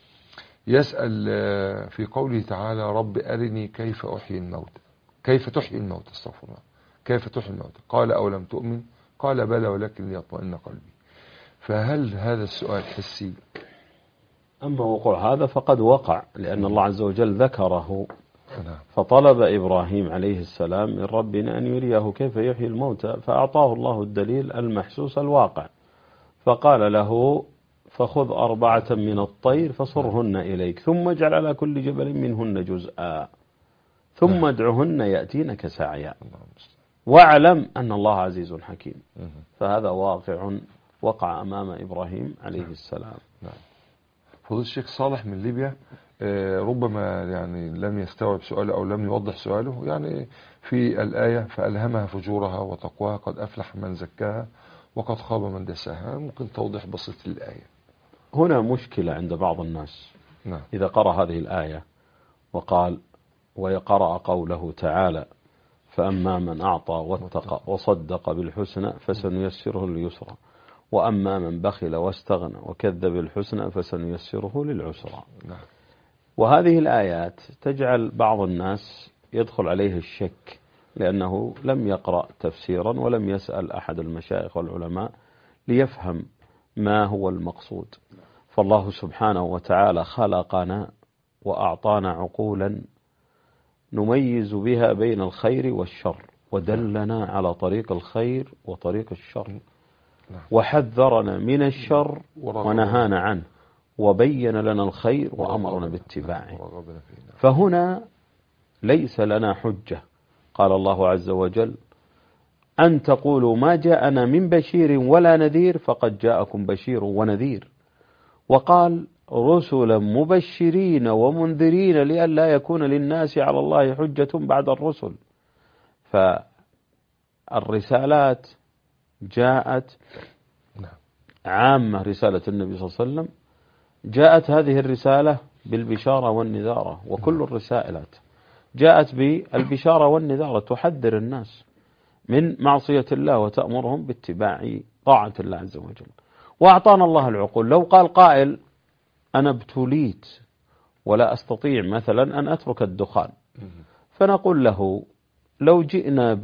يسأل في قوله تعالى رب أرني كيف أحيي الموت كيف تحيي الموت استغفر الله كيف تحيي الموت قال أولم تؤمن قال بلى ولكن ليطمئن قلبي. فهل هذا السؤال حسي؟ أما وقوع هذا فقد وقع، لأن الله عز وجل ذكره، فطلب إبراهيم عليه السلام من ربنا أن يريه كيف يحيي الموتى، فأعطاه الله الدليل المحسوس الواقع، فقال له فخذ أربعة من الطير فصرهن إليك ثم اجعل على كل جبل منهن جزءا ثم ادعهن يأتينك سعيا واعلم أن الله عزيز حكيم. فهذا واقع وقع أمام إبراهيم عليه السلام. فضيلة الشيخ صالح من ليبيا ربما يعني لم يستوعب سؤاله أو لم يوضح سؤاله، يعني في الآية فألهمها فجورها وتقواها قد أفلح من زكاها وقد خاب من دساها، ممكن توضيح بسيط للآية؟ هنا مشكلة عند بعض الناس. نعم. إذا قرأ هذه الآية وقال ويقرأ قوله تعالى فأما من أعطى واتقى وصدق بالحسنى فسنيسره لليسرى وأما من بخل واستغنى وكذب بالحسنى فسنيسره للعسرى. نعم. وهذه الآيات تجعل بعض الناس يدخل عليه الشك لأنه لم يقرأ تفسيرا ولم يسأل أحد المشايخ والعلماء ليفهم ما هو المقصود. فالله سبحانه وتعالى خلقنا وأعطانا عقولا نميز بها بين الخير والشر، ودلنا على طريق الخير وطريق الشر، وحذرنا من الشر ونهانا عنه، وبين لنا الخير وأمرنا باتباعه. فهنا ليس لنا حجة. قال الله عز وجل أن تقولوا ما جاءنا من بشير ولا نذير فقد جاءكم بشير ونذير. وقال رسلا مبشرين ومنذرين لئلا يكون للناس على الله حجة بعد الرسل. فالرسالات جاءت عامة، رسالة النبي صلى الله عليه وسلم جاءت هذه الرسالة بالبشارة والنذارة، وكل الرسائلات جاءت بالبشارة والنذارة تحذر الناس من معصية الله وتأمرهم باتباع طاعة الله عز وجل. وأعطانا الله العقول. لو قال قائل أنا ابتليت ولا أستطيع مثلا أن أترك الدخان، فنقول له لو جئنا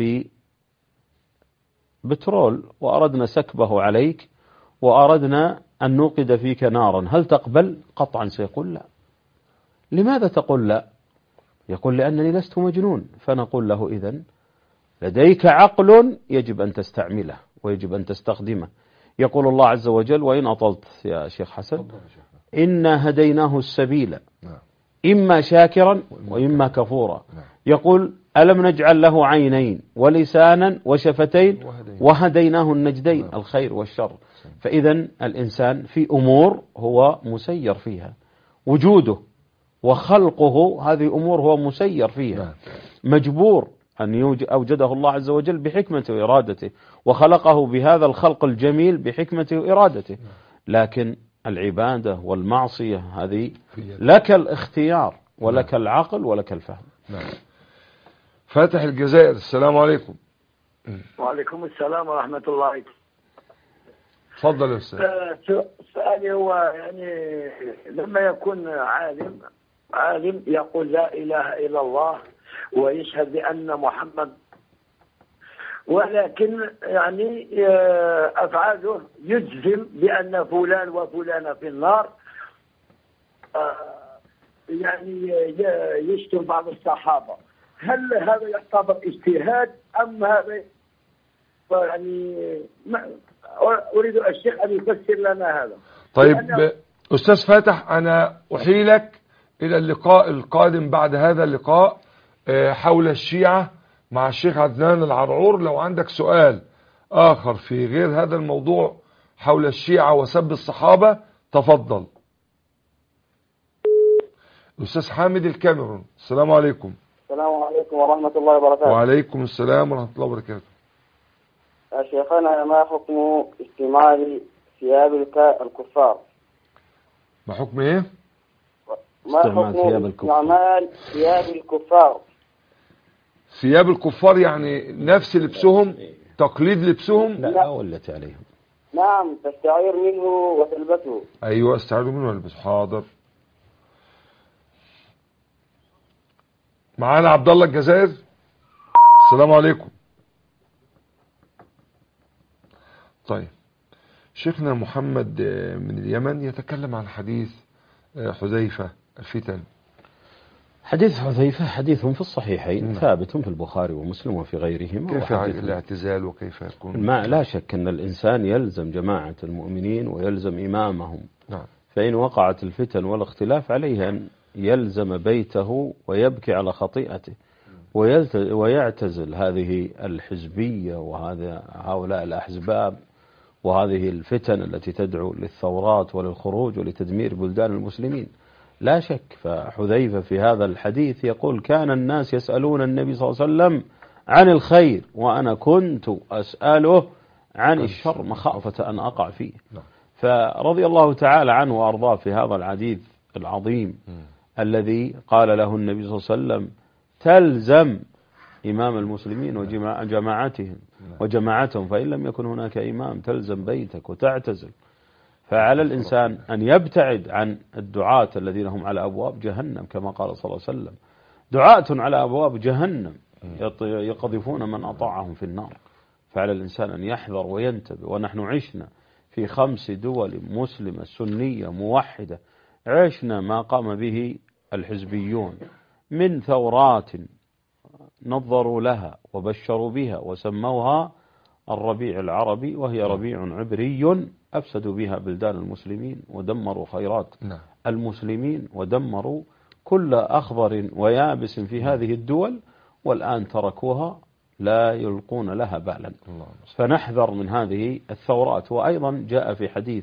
ببترول وأردنا سكبه عليك وأردنا أن نوقد فيك نارا هل تقبل؟ قطعا سيقول لا. لماذا تقول لا؟ يقول لأنني لست مجنون. فنقول له إذن لديك عقل يجب أن تستعمله ويجب أن تستخدمه. يقول الله عز وجل وإن أطلت يا شيخ حسن إنا هديناه السبيل إما شاكرا وإما كفورا. يقول ألم نجعل له عينين ولسانا وشفتين وهديناه النجدين الخير والشر. فإذا الإنسان في أمور هو مسير فيها، وجوده وخلقه هذه أمور هو مسير فيها، مجبور أن أوجده الله عز وجل بحكمته وإرادته، وخلقه بهذا الخلق الجميل بحكمته وإرادته. لكن العبادة والمعصية هذه لك الاختيار ولك العقل ولك الفهم. نعم. فاتح الجزائر، السلام عليكم. وعليكم السلام ورحمة الله. تفضل يا أستاذ. سؤالي هو يعني لما يكون عالم عالم يقول لا إله إلا الله ويشهد بأن محمد، ولكن يعني أفعاله يجزم بأن فلان وفلان في النار، يعني يشتم بعض الصحابة، هل هذا يعتبر اجتهاد أم هذا يعني أريد الشيخ أن يفسر لنا هذا. طيب أستاذ فاتح، أنا أحيلك إلى اللقاء القادم بعد هذا اللقاء حول الشيعة مع الشيخ عدنان العرعور. لو عندك سؤال آخر في غير هذا الموضوع حول الشيعة وسب الصحابة تفضل. الأستاذ حامد الكاميرون، السلام عليكم. السلام عليكم ورحمة الله وبركاته. وعليكم السلام ورحمة الله وبركاته. يا شيخنا، ما حكم استعمال ثياب الكفار؟ ما حكم ايه؟ ما حكم استعمال ثياب الكفار؟ ثياب الكفار يعني نفس لبسهم، تقليد لبسهم؟ لا ولت عليهم. نعم، تستعير منه وتلبسه. ايوه استعير منه وتلبسه. حاضر. معانا عبد الله الجزائر، السلام عليكم. طيب شيخنا محمد من اليمن يتكلم عن حديث حذيفة الفتن. حديث حذيفة حديث في الصحيحين ثابت في البخاري ومسلم وفي غيرهم. كيف الاعتزال وكيف يكون؟ ما لا شك أن الإنسان يلزم جماعة المؤمنين ويلزم إمامهم. نعم. فإن وقعت الفتن والاختلاف عليه أن يلزم بيته ويبكي على خطيئته ويعتزل هذه الحزبية وهذا هؤلاء الأحزاب وهذه الفتن التي تدعو للثورات وللخروج ولتدمير بلدان المسلمين. لا شك. فحذيفة في هذا الحديث يقول كان الناس يسألون النبي صلى الله عليه وسلم عن الخير وأنا كنت أسأله عن الشر مخافة أن أقع فيه. فرضي الله تعالى عنه وأرضاه في هذا الحديث العظيم الذي قال له النبي صلى الله عليه وسلم تلزم إمام المسلمين وجماعتهم وجماعتهم فإن لم يكن هناك إمام تلزم بيتك وتعتزل. فعلى الإنسان أن يبتعد عن الدعاة الذين هم على أبواب جهنم كما قال صلى الله عليه وسلم دعاة على أبواب جهنم يقذفون من أطاعهم في النار. فعلى الإنسان أن يحذر وينتبه. ونحن عشنا في خمس دول مسلمة سنية موحدة، عشنا ما قام به الحزبيون من ثورات نظروا لها وبشروا بها وسموها الربيع العربي، وهي ربيع عبري أفسدوا بها بلدان المسلمين ودمروا خيرات المسلمين ودمروا كل أخضر ويابس في هذه الدول، والآن تركوها لا يلقون لها بالا. فنحذر من هذه الثورات. وأيضا جاء في حديث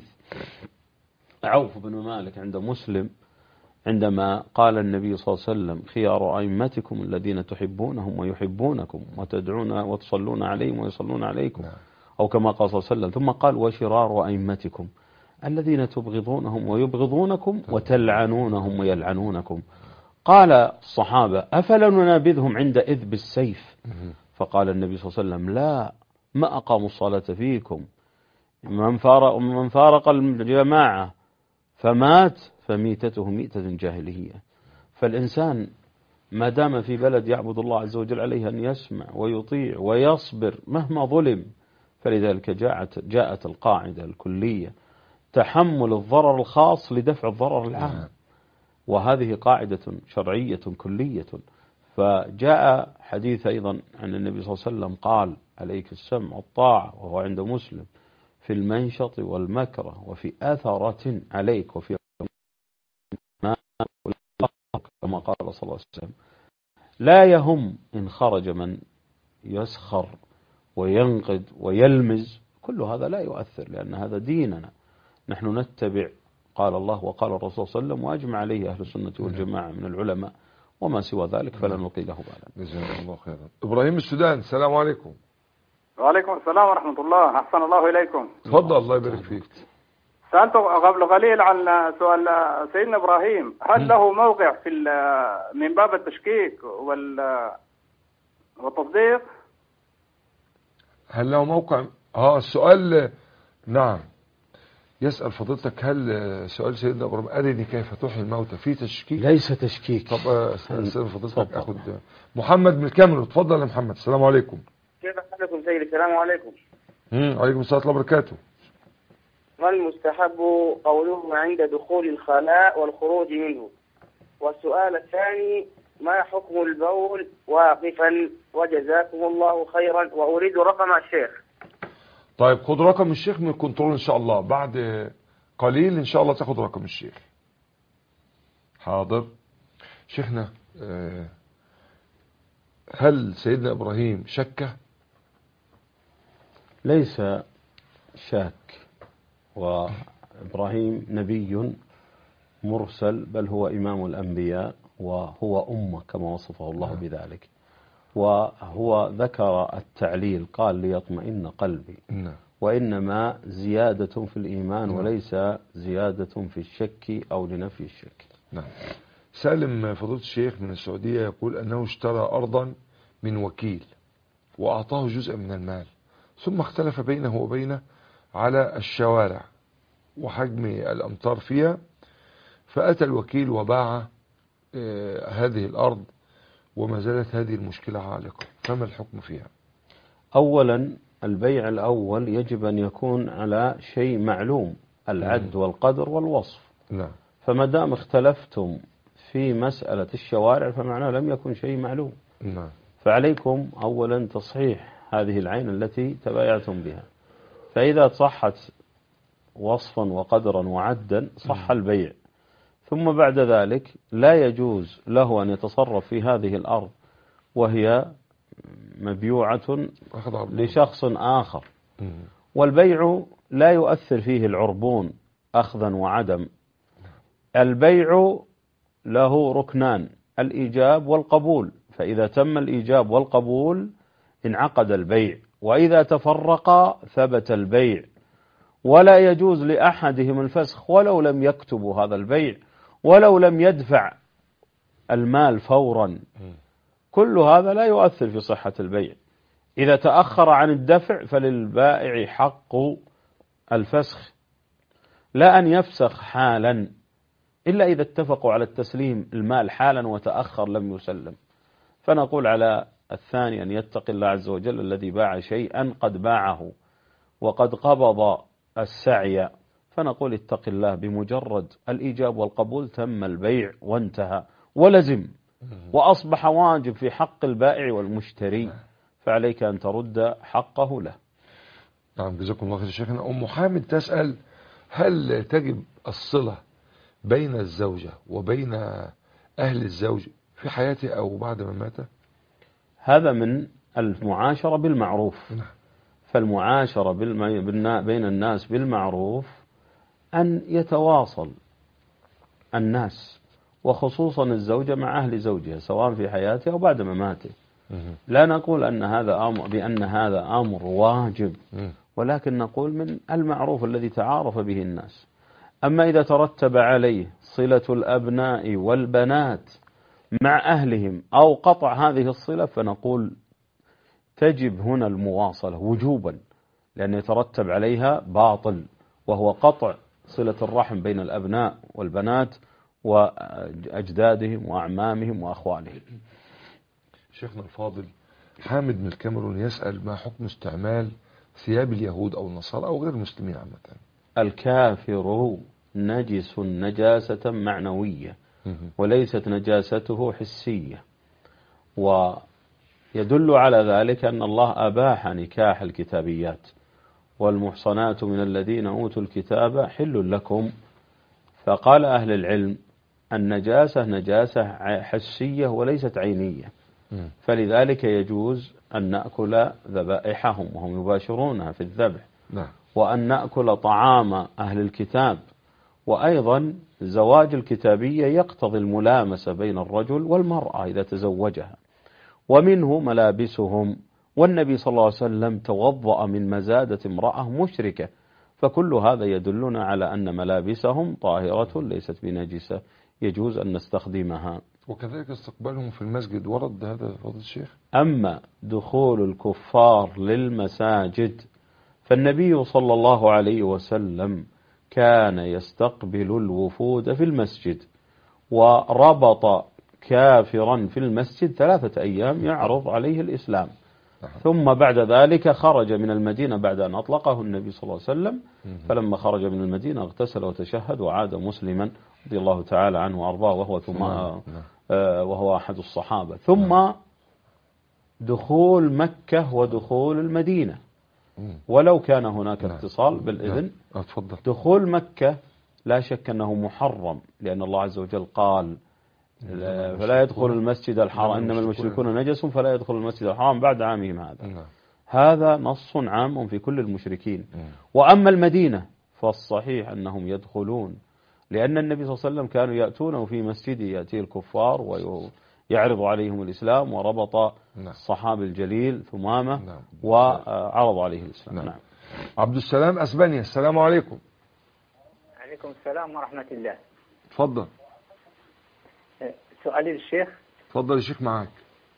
عوف بن مالك عند مسلم عندما قال النبي صلى الله عليه وسلم خيار أئمتكم الذين تحبونهم ويحبونكم وتدعون وتصلون عليهم ويصلون عليكم، أو كما قال صلى الله عليه وسلم. ثم قال وشرار أئمتكم الذين تبغضونهم ويبغضونكم وتلعنونهم ويلعنونكم. قال الصحابة أفلا ننابذهم عندئذ بالسيف؟ فقال النبي صلى الله عليه وسلم لا، ما أقاموا الصلاة فيكم. من فارق, من فارق الجماعة فمات فميتته ميتة جاهلية. فالإنسان ما دام في بلد يعبد الله عز وجل عليه أن يسمع ويطيع ويصبر مهما ظلم. فلذلك جاءت, جاءت القاعدة الكلية تحمل الضرر الخاص لدفع الضرر العام، وهذه قاعدة شرعية كلية. فجاء حديث أيضا عن النبي صلى الله عليه وسلم قال عليك السمع والطاعة، وهو عند مسلم، في المنشط والمكره وفي أثرة عليك وفي كما قال صلى الله عليه وسلم. لا يهم إن خرج من يسخر وينقد ويلمز، كل هذا لا يؤثر، لأن هذا ديننا، نحن نتبع قال الله وقال الرسول صلى الله عليه وسلم، وأجمع عليه أهل السنة والجماعة من العلماء، وما سوى ذلك فلا نلقي له بالا. جزاك الله خيرا. إبراهيم السودان، السلام عليكم. وعليكم السلام ورحمة الله، أحسن الله إليكم. تفضل، الله يبارك فيك. سألت قبل قليل عن سؤال سيدنا إبراهيم، هل له موقع في من باب التشكيك والتصديق؟ هل له موقع؟ اه السؤال نعم. يسأل فضيلتك هل سؤال سيدنا إبراهيم أرني كيف تحيي الموتى في تشكيك؟ ليس تشكيك. طب أستاذ فضيلتك أخذ محمد من الكاميرون. تفضل يا محمد. السلام عليكم. كيف حالكم سيدي؟ السلام عليكم. امم عليكم السلام ورحمة الله وبركاته. ما المستحب قوله عند دخول الخلاء والخروج منه؟ والسؤال الثاني، ما حكم البول واقفا؟ وجزاكم الله خيرا، وأريد رقم الشيخ. طيب خد رقم الشيخ من الكنترول إن شاء الله، بعد قليل إن شاء الله تاخد رقم الشيخ. حاضر. شيخنا هل سيدنا إبراهيم شك؟ ليس شاك، وإبراهيم نبي مرسل، بل هو إمام الأنبياء وهو أمة كما وصفه الله بذلك. وهو ذكر التعليل قال ليطمئن قلبي، وإنما زيادة في الإيمان وليس زيادة في الشك أو لنفي الشك. نعم. سالم فضيلة الشيخ من السعودية يقول أنه اشترى أرضا من وكيل وأعطاه جزء من المال، ثم اختلف بينه وبينه على الشوارع وحجم الأمطار فيها، فأتى الوكيل وباع هذه الأرض، وما زالت هذه المشكلة عالقة، فما الحكم فيها؟ أولا البيع الأول يجب أن يكون على شيء معلوم، العد والقدر والوصف. نعم. فما دام اختلفتم في مسألة الشوارع فمعناه لم يكن شيء معلوم. نعم. فعليكم أولا تصحيح هذه العين التي تبايعتم بها، فإذا صحت وصفا وقدرا وعدا صح البيع. ثم بعد ذلك لا يجوز له أن يتصرف في هذه الأرض وهي مبيوعة لشخص آخر. والبيع لا يؤثر فيه العربون أخذا وعدم. البيع له ركنان، الإيجاب والقبول، فإذا تم الإيجاب والقبول انعقد البيع، وإذا تفرق ثبت البيع، ولا يجوز لأحدهم الفسخ ولو لم يكتبوا هذا البيع، ولو لم يدفع المال فورا. كل هذا لا يؤثر في صحة البيع. إذا تأخر عن الدفع فللبائع حق الفسخ، لا أن يفسخ حالا، إلا إذا اتفقوا على التسليم المال حالا وتأخر لم يسلم. فنقول على الثاني أن يتقي الله عز وجل الذي باع شيئا قد باعه وقد قبض السعي، فنقول اتق الله، بمجرد الإيجاب والقبول تم البيع وانتهى ولزم، وأصبح واجب في حق البائع والمشتري، فعليك أن ترد حقه له. نعم جزاكم الله خير شيخنا. أم حامد تسأل هل تجب الصلة بين الزوجة وبين أهل الزوج في حياته أو بعد ما مات؟ هذا من المعاشرة بالمعروف. فالمعاشرة بين الناس بالمعروف أن يتواصل الناس، وخصوصا الزوجة مع أهل زوجها سواء في حياته أو بعد مماته. لا نقول أن هذا أمر بأن هذا أمر واجب، ولكن نقول من المعروف الذي تعارف به الناس. أما إذا ترتب عليه صلة الأبناء والبنات مع أهلهم أو قطع هذه الصلة فنقول تجب هنا المواصلة وجوبا، لأن يترتب عليها باطل، وهو قطع صلة الرحم بين الأبناء والبنات وأجدادهم وأعمامهم وأخوالهم. شيخنا الفاضل، حامد من الكاميرون يسأل: ما حكم استعمال ثياب اليهود أو النصارى أو غير المسلمين عامة؟ الكافر نجس نجاسة معنوية وليست نجاسته حسية، ويدل على ذلك أن الله أباح نكاح الكتابيات، والمحصنات من الذين أوتوا الكتاب حل لكم. فقال أهل العلم النجاسة نجاسة حسية وليست عينية، فلذلك يجوز أن نأكل ذبائحهم وهم يباشرونها في الذبح، وأن نأكل طعام أهل الكتاب. وأيضا زواج الكتابية يقتضي الملامسة بين الرجل والمرأة إذا تزوجها، ومنه ملابسهم. والنبي صلى الله عليه وسلم توضأ من مزادة امرأة مشركة، فكل هذا يدلنا على أن ملابسهم طاهرة ليست بنجسة، يجوز أن نستخدمها. وكذلك استقبالهم في المسجد ورد هذا فضل الشيخ. أما دخول الكفار للمساجد فالنبي صلى الله عليه وسلم كان يستقبل الوفود في المسجد، وربط كافرا في المسجد ثلاثة أيام يعرض عليه الإسلام، ثم بعد ذلك خرج من المدينة بعد أن أطلقه النبي صلى الله عليه وسلم. فلما خرج من المدينة اغتسل وتشهد وعاد مسلما رضي الله تعالى عنه وأرضاه، وهو ثم وهو أحد الصحابة. ثم دخول مكة ودخول المدينة، ولو كان هناك اتصال بالإذن، دخول مكة لا شك أنه محرم، لأن الله عز وجل قال فلا يدخل المسجد الحرام إنما المشركون نجس فلا يدخل المسجد الحرام بعد عامهم هذا. هذا نص عام في كل المشركين. وأما المدينة فالصحيح أنهم يدخلون، لأن النبي صلى الله عليه وسلم كانوا يأتونه في مسجده، يأتي الكفار ويعرض عليهم الإسلام، وربط الصحابي الجليل ثمامة وعرض عليه الإسلام. نعم. نعم. عبد السلام أسبانيا، السلام عليكم. عليكم السلام ورحمة الله. تفضل. سؤالي للشيخ. تفضل الشيخ معاك.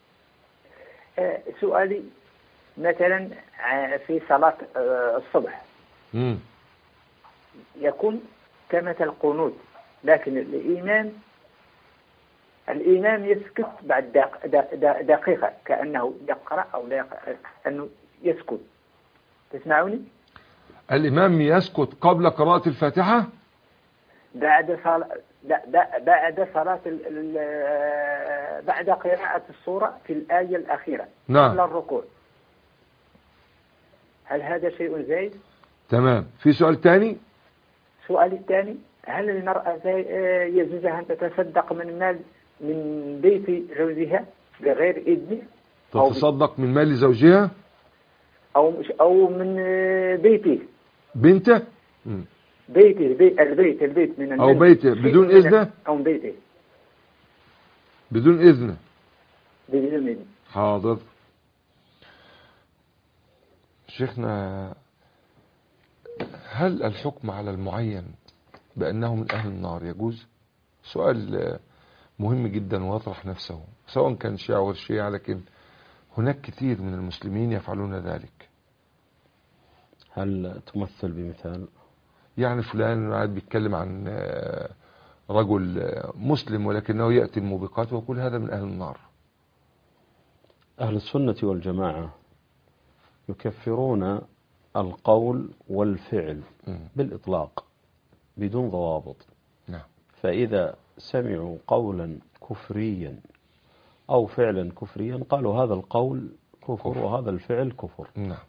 سؤالي مثلا في صلاة الصبح مم. يكون كمثل القنوت، لكن الإمام الإمام يسكت بعد دقيقة كأنه يقرأ أو لا يقرأ، أنه يسكت. تسمعوني؟ الإمام يسكت قبل قراءة الفاتحة بعد صلاة بعد صلاة بعد قراءة السورة في الآية الأخيرة. نعم. قبل الركوع. هل هذا شيء زايد؟ تمام. في سؤال تاني؟ سؤال الثاني: هل المرأة يجوزها أن تتصدق من مال من بيت زوجها بغير إذنه؟ تتصدق من مال زوجها أو أو من بيته بنته بيته بيت البيت البيت من أو بيته بدون إذنه أو بيته بدون إذنه بدون إذنه. حاضر. شيخنا، هل الحكم على المعين بأنه من أهل النار يجوز؟ سؤال مهم جدا ويطرح نفسه، سواء كان شيعة أو شيعة، لكن هناك كثير من المسلمين يفعلون ذلك. هل تمثل بمثال؟ يعني فلان قاعد بيتكلم عن رجل مسلم ولكنه يأتي الموبقات ويقول هذا من أهل النار. أهل السنة والجماعة يكفرون القول والفعل بالإطلاق بدون ضوابط. نعم. فإذا سمعوا قولا كفريا أو فعلا كفريا قالوا هذا القول كفر, كفر. وهذا الفعل كفر. نعم.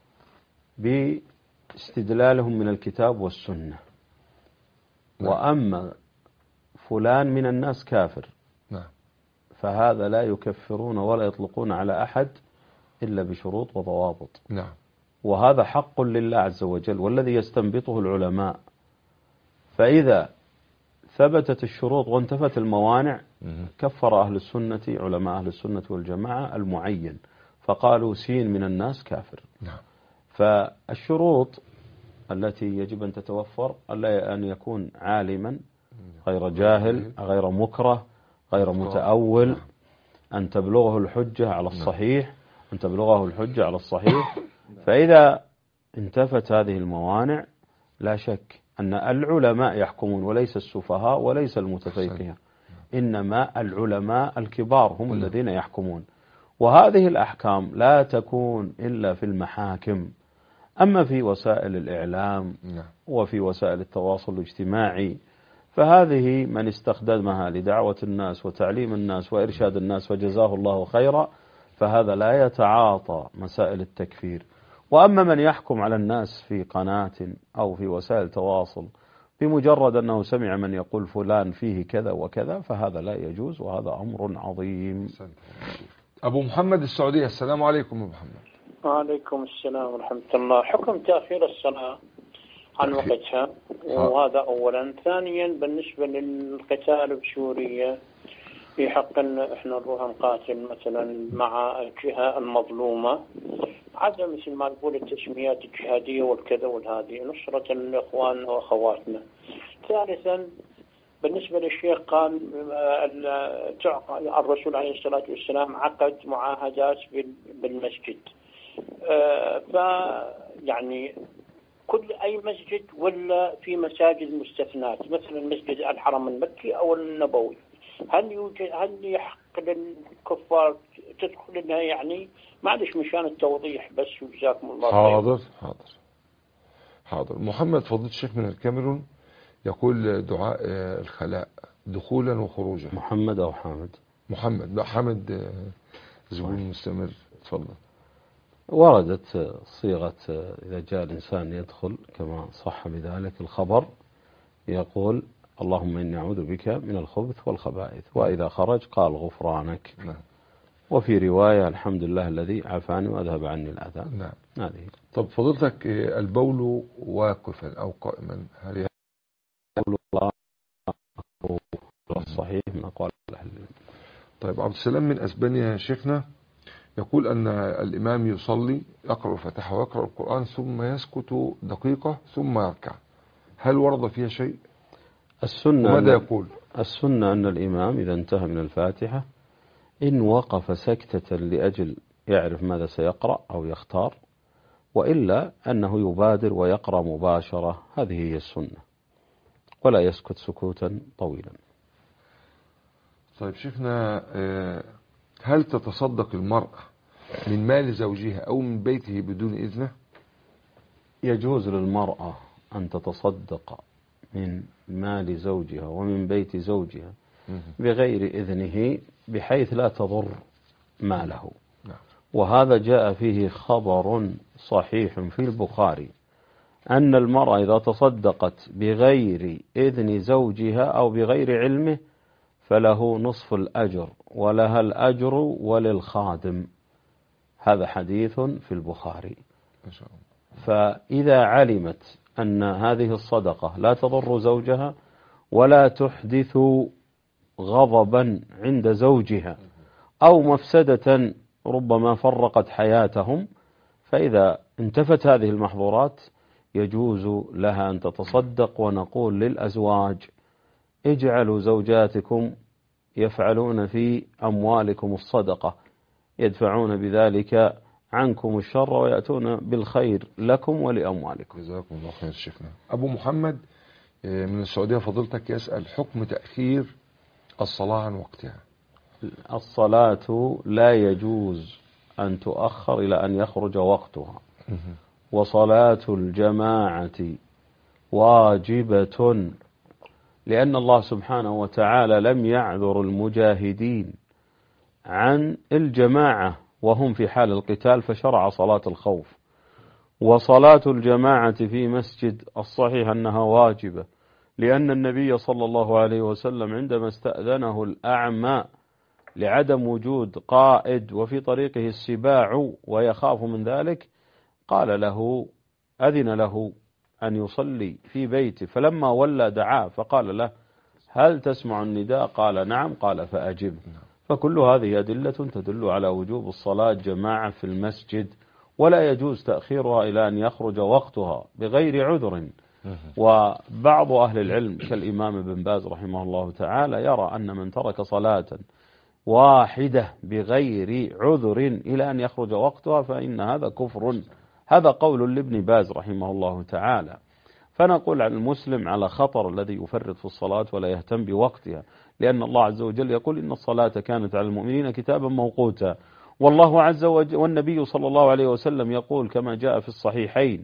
باستدلالهم من الكتاب والسنة. نعم. وأما فلان من الناس كافر، نعم، فهذا لا يكفرون ولا يطلقون على أحد إلا بشروط وضوابط. نعم. وهذا حق لله عز وجل والذي يستنبطه العلماء. فإذا ثبتت الشروط وانتفت الموانع كفر أهل السنة علماء أهل السنة والجماعة المعين، فقالوا سين من الناس كافر. نعم. فالشروط التي يجب أن تتوفر ألا أن يكون عالما غير جاهل غير مكره غير متأول، أن تبلغه الحجة على الصحيح أن تبلغه الحجة على الصحيح. فإذا انتفت هذه الموانع لا شك أن العلماء يحكمون وليس السفهاء وليس المتفيقين، إنما العلماء الكبار هم الذين يحكمون. وهذه الأحكام لا تكون إلا في المحاكم. أما في وسائل الإعلام وفي وسائل التواصل الاجتماعي فهذه من استخدمها لدعوة الناس وتعليم الناس وإرشاد الناس فجزاه الله خيرا، فهذا لا يتعاطى مسائل التكفير. وأما من يحكم على الناس في قناة أو في وسائل تواصل بمجرد أنه سمع من يقول فلان فيه كذا وكذا فهذا لا يجوز، وهذا أمر عظيم. أبو محمد السعودية، السلام عليكم أبو محمد. وعليكم السلام ورحمة الله. حكم تأخير الصلاة عن وقتها، وهذا أولا. ثانيا بالنسبة للقتال بسوريا، في حق أن إحنا نروح نقاتل مثلا مع الجهة المظلومة، عدم مثل ما نقول التسميات الجهادية والكذا والهذه، نصرة لإخواننا وأخواتنا. ثالثا بالنسبة للشيخ قال الرسول عليه الصلاة والسلام عقد معاهدات بالمسجد، ف يعني كل أي مسجد ولا في مساجد مستثنات مثل المسجد الحرم المكي أو النبوي، هل يوجد هل يحق للكفار تدخل لها؟ يعني معلش مشان التوضيح بس، وجزاكم الله خير. حاضر حاضر حاضر. محمد فضيلة الشيخ من الكاميرون يقول دعاء الخلاء دخولا وخروجا. محمد أو حامد؟ محمد. لا حامد زبون مستمر. تفضل. وردت صيغة إذا جاء الإنسان يدخل كما صح بذلك الخبر، يقول اللهم إني أعوذ بك من الخبث والخبائث، وإذا خرج قال غفرانك. نعم. وفي رواية الحمد لله الذي عافاني وأذهب عني الأذى. نعم. هذه. طب فضلتك البول واقفا أو قائما هل البول صحيح من أقوال أهل العلم. طيب عبد السلام من أسبانيا شيخنا يقول أن الإمام يصلي يقرأ الفاتحة ويقرأ القرآن ثم يسكت دقيقة ثم يركع، هل ورد فيها شيء؟ السنة وماذا يقول؟ السنة أن الإمام إذا انتهى من الفاتحة إن وقف سكتة لأجل يعرف ماذا سيقرأ أو يختار، وإلا أنه يبادر ويقرأ مباشرة، هذه هي السنة، ولا يسكت سكوتا طويلا. طيب شيخنا، هل تتصدق المرأة من مال زوجها أو من بيته بدون إذنه؟ يجوز للمرأة أن تتصدق من مال زوجها ومن بيت زوجها بغير إذنه بحيث لا تضر ماله، وهذا جاء فيه خبر صحيح في البخاري أن المرأة إذا تصدقت بغير إذن زوجها أو بغير علمه فله نصف الأجر ولها الأجر وللخادم. هذا حديث في البخاري. فإذا علمت أن هذه الصدقة لا تضر زوجها ولا تحدث غضبا عند زوجها أو مفسدة ربما فرقت حياتهم، فإذا انتفت هذه المحظورات يجوز لها أن تتصدق. ونقول للأزواج اجعلوا زوجاتكم يفعلون في أموالكم الصدقة، يدفعون بذلك عنكم الشر ويأتون بالخير لكم ولأموالكم. جزاكم الله خير شيخنا. أبو محمد من السعودية فضلتك يسأل حكم تأخير الصلاة عن وقتها. الصلاة لا يجوز أن تؤخر إلى أن يخرج وقتها، وصلاة الجماعة واجبة، لأن الله سبحانه وتعالى لم يعذر المجاهدين عن الجماعة وهم في حال القتال فشرع صلاة الخوف. وصلاة الجماعة في مسجد الصحيح أنها واجبة، لأن النبي صلى الله عليه وسلم عندما استأذنه الأعمى لعدم وجود قائد وفي طريقه السباع ويخاف من ذلك قال له أذن له أن يصلي في بيته، فلما ولى دعاه فقال له هل تسمع النداء؟ قال نعم، قال فأجب. فكل هذه أدلة تدل على وجوب الصلاة جماعة في المسجد، ولا يجوز تأخيرها إلى أن يخرج وقتها بغير عذر. وبعض أهل العلم كالإمام ابن باز رحمه الله تعالى يرى أن من ترك صلاة واحدة بغير عذر إلى أن يخرج وقتها فإن هذا كفر. هذا قول لابن باز رحمه الله تعالى. فنقول عن المسلم على خطر الذي يفرط في الصلاة ولا يهتم بوقتها، لأن الله عز وجل يقول إن الصلاة كانت على المؤمنين كتابا موقوتا، والله عز وجل والنبي صلى الله عليه وسلم يقول كما جاء في الصحيحين: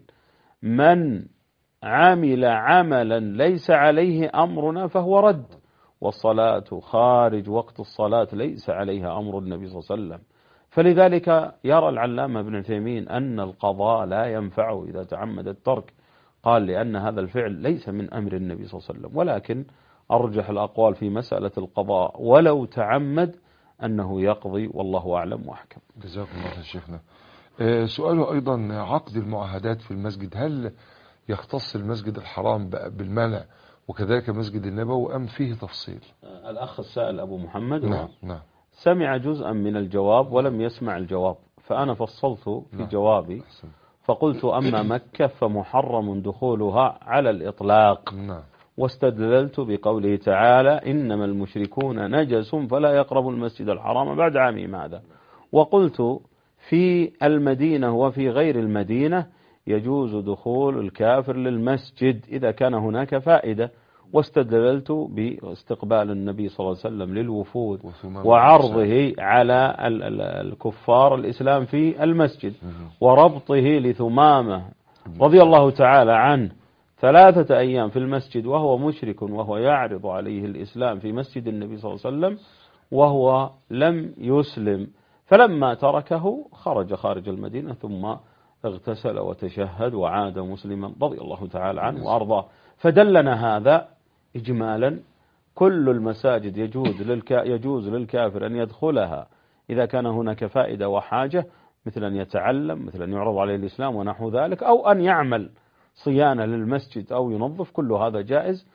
من عمل عملا ليس عليه أمرنا فهو رد، والصلاة خارج وقت الصلاة ليس عليها أمر النبي صلى الله عليه وسلم. فلذلك يرى العلامة ابن عثيمين أن القضاء لا ينفعه إذا تعمد الترك، قال لأن هذا الفعل ليس من أمر النبي صلى الله عليه وسلم. ولكن أرجح الأقوال في مسألة القضاء ولو تعمد أنه يقضي، والله أعلم وأحكم. جزاكم الله خير شيخنا. آه سؤاله أيضا: عقد المعاهدات في المسجد هل يختص المسجد الحرام بالمنع وكذلك مسجد النبوي أم فيه تفصيل؟ الأخ السائل أبو محمد نعم نعم سمع جزءا من الجواب ولم يسمع الجواب، فأنا فصلت في نعم. جوابي فقلت: أما مكة فمحرم دخولها على الإطلاق، نعم. واستدللت بقوله تعالى: إنما المشركون نجس فلا يقربوا المسجد الحرام بعد عامهم هذا. وقلت: في المدينة وفي غير المدينة يجوز دخول الكافر للمسجد إذا كان هناك فائدة، واستدللت باستقبال النبي صلى الله عليه وسلم للوفود وعرضه على الكفار الإسلام في المسجد، وربطه لثمامة رضي الله تعالى عنه ثلاثة أيام في المسجد وهو مشرك وهو يعرض عليه الإسلام في مسجد النبي صلى الله عليه وسلم وهو لم يسلم، فلما تركه خرج خارج المدينة ثم اغتسل وتشهد وعاد مسلما رضي الله تعالى عنه وأرضاه. فدلنا هذا إجمالا كل المساجد يجوز, للكا يجوز للكافر أن يدخلها إذا كان هناك فائدة وحاجة، مثل أن يتعلم، مثل أن يعرض عليه الإسلام ونحو ذلك، أو أن يعمل صيانة للمسجد أو ينظف، كل هذا جائز.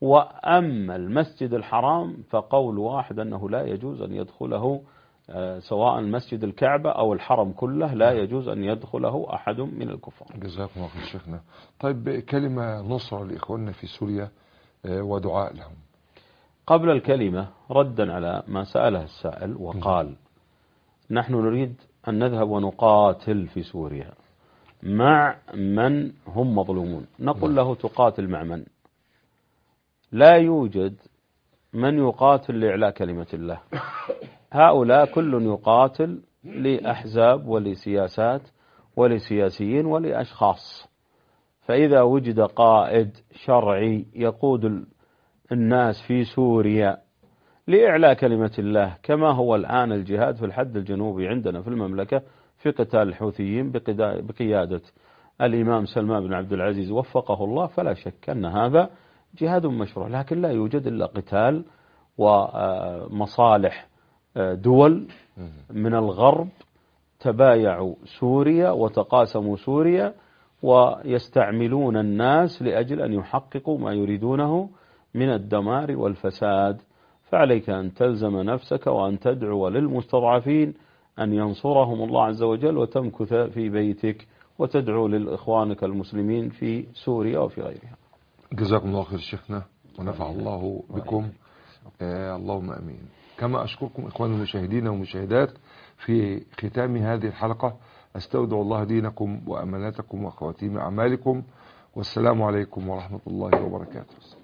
وأما المسجد الحرام فقول واحد أنه لا يجوز أن يدخله سواء مسجد الكعبة أو الحرم كله، لا يجوز أن يدخله أحد من الكفار. جزاكم الله خير شيخنا. طيب كلمة نصرة لإخواننا في سوريا ودعاء لهم. قبل الكلمة ردا على ما سأله السائل وقال: نحن نريد أن نذهب ونقاتل في سوريا مع من هم مظلومون. نقول له: تقاتل مع من؟ لا يوجد من يقاتل لإعلاء كلمة الله. هؤلاء كل يقاتل لأحزاب ولسياسات ولسياسيين ولأشخاص، فإذا وجد قائد شرعي يقود الناس في سوريا لإعلاء كلمة الله، كما هو الآن الجهاد في الحد الجنوبي عندنا في المملكة في قتال الحوثيين بقيادة الإمام سلمان بن عبد العزيز وفقه الله، فلا شك أن هذا جهاد مشروع، لكن لا يوجد إلا قتال ومصالح دول من الغرب تبايعوا سوريا وتقاسموا سوريا ويستعملون الناس لأجل أن يحققوا ما يريدونه من الدمار والفساد. فعليك أن تلزم نفسك وأن تدعو للمستضعفين أن ينصرهم الله عز وجل، وتمكث في بيتك وتدعو للإخوانك المسلمين في سوريا وفي غيرها. جزاكم الله خير شيخنا ونفع الله بكم. آه اللهم أمين. كما أشكركم إخواني المشاهدين والمشاهدات في ختام هذه الحلقة، أستودع الله دينكم وأماناتكم وخواتيم أعمالكم، والسلام عليكم ورحمة الله وبركاته.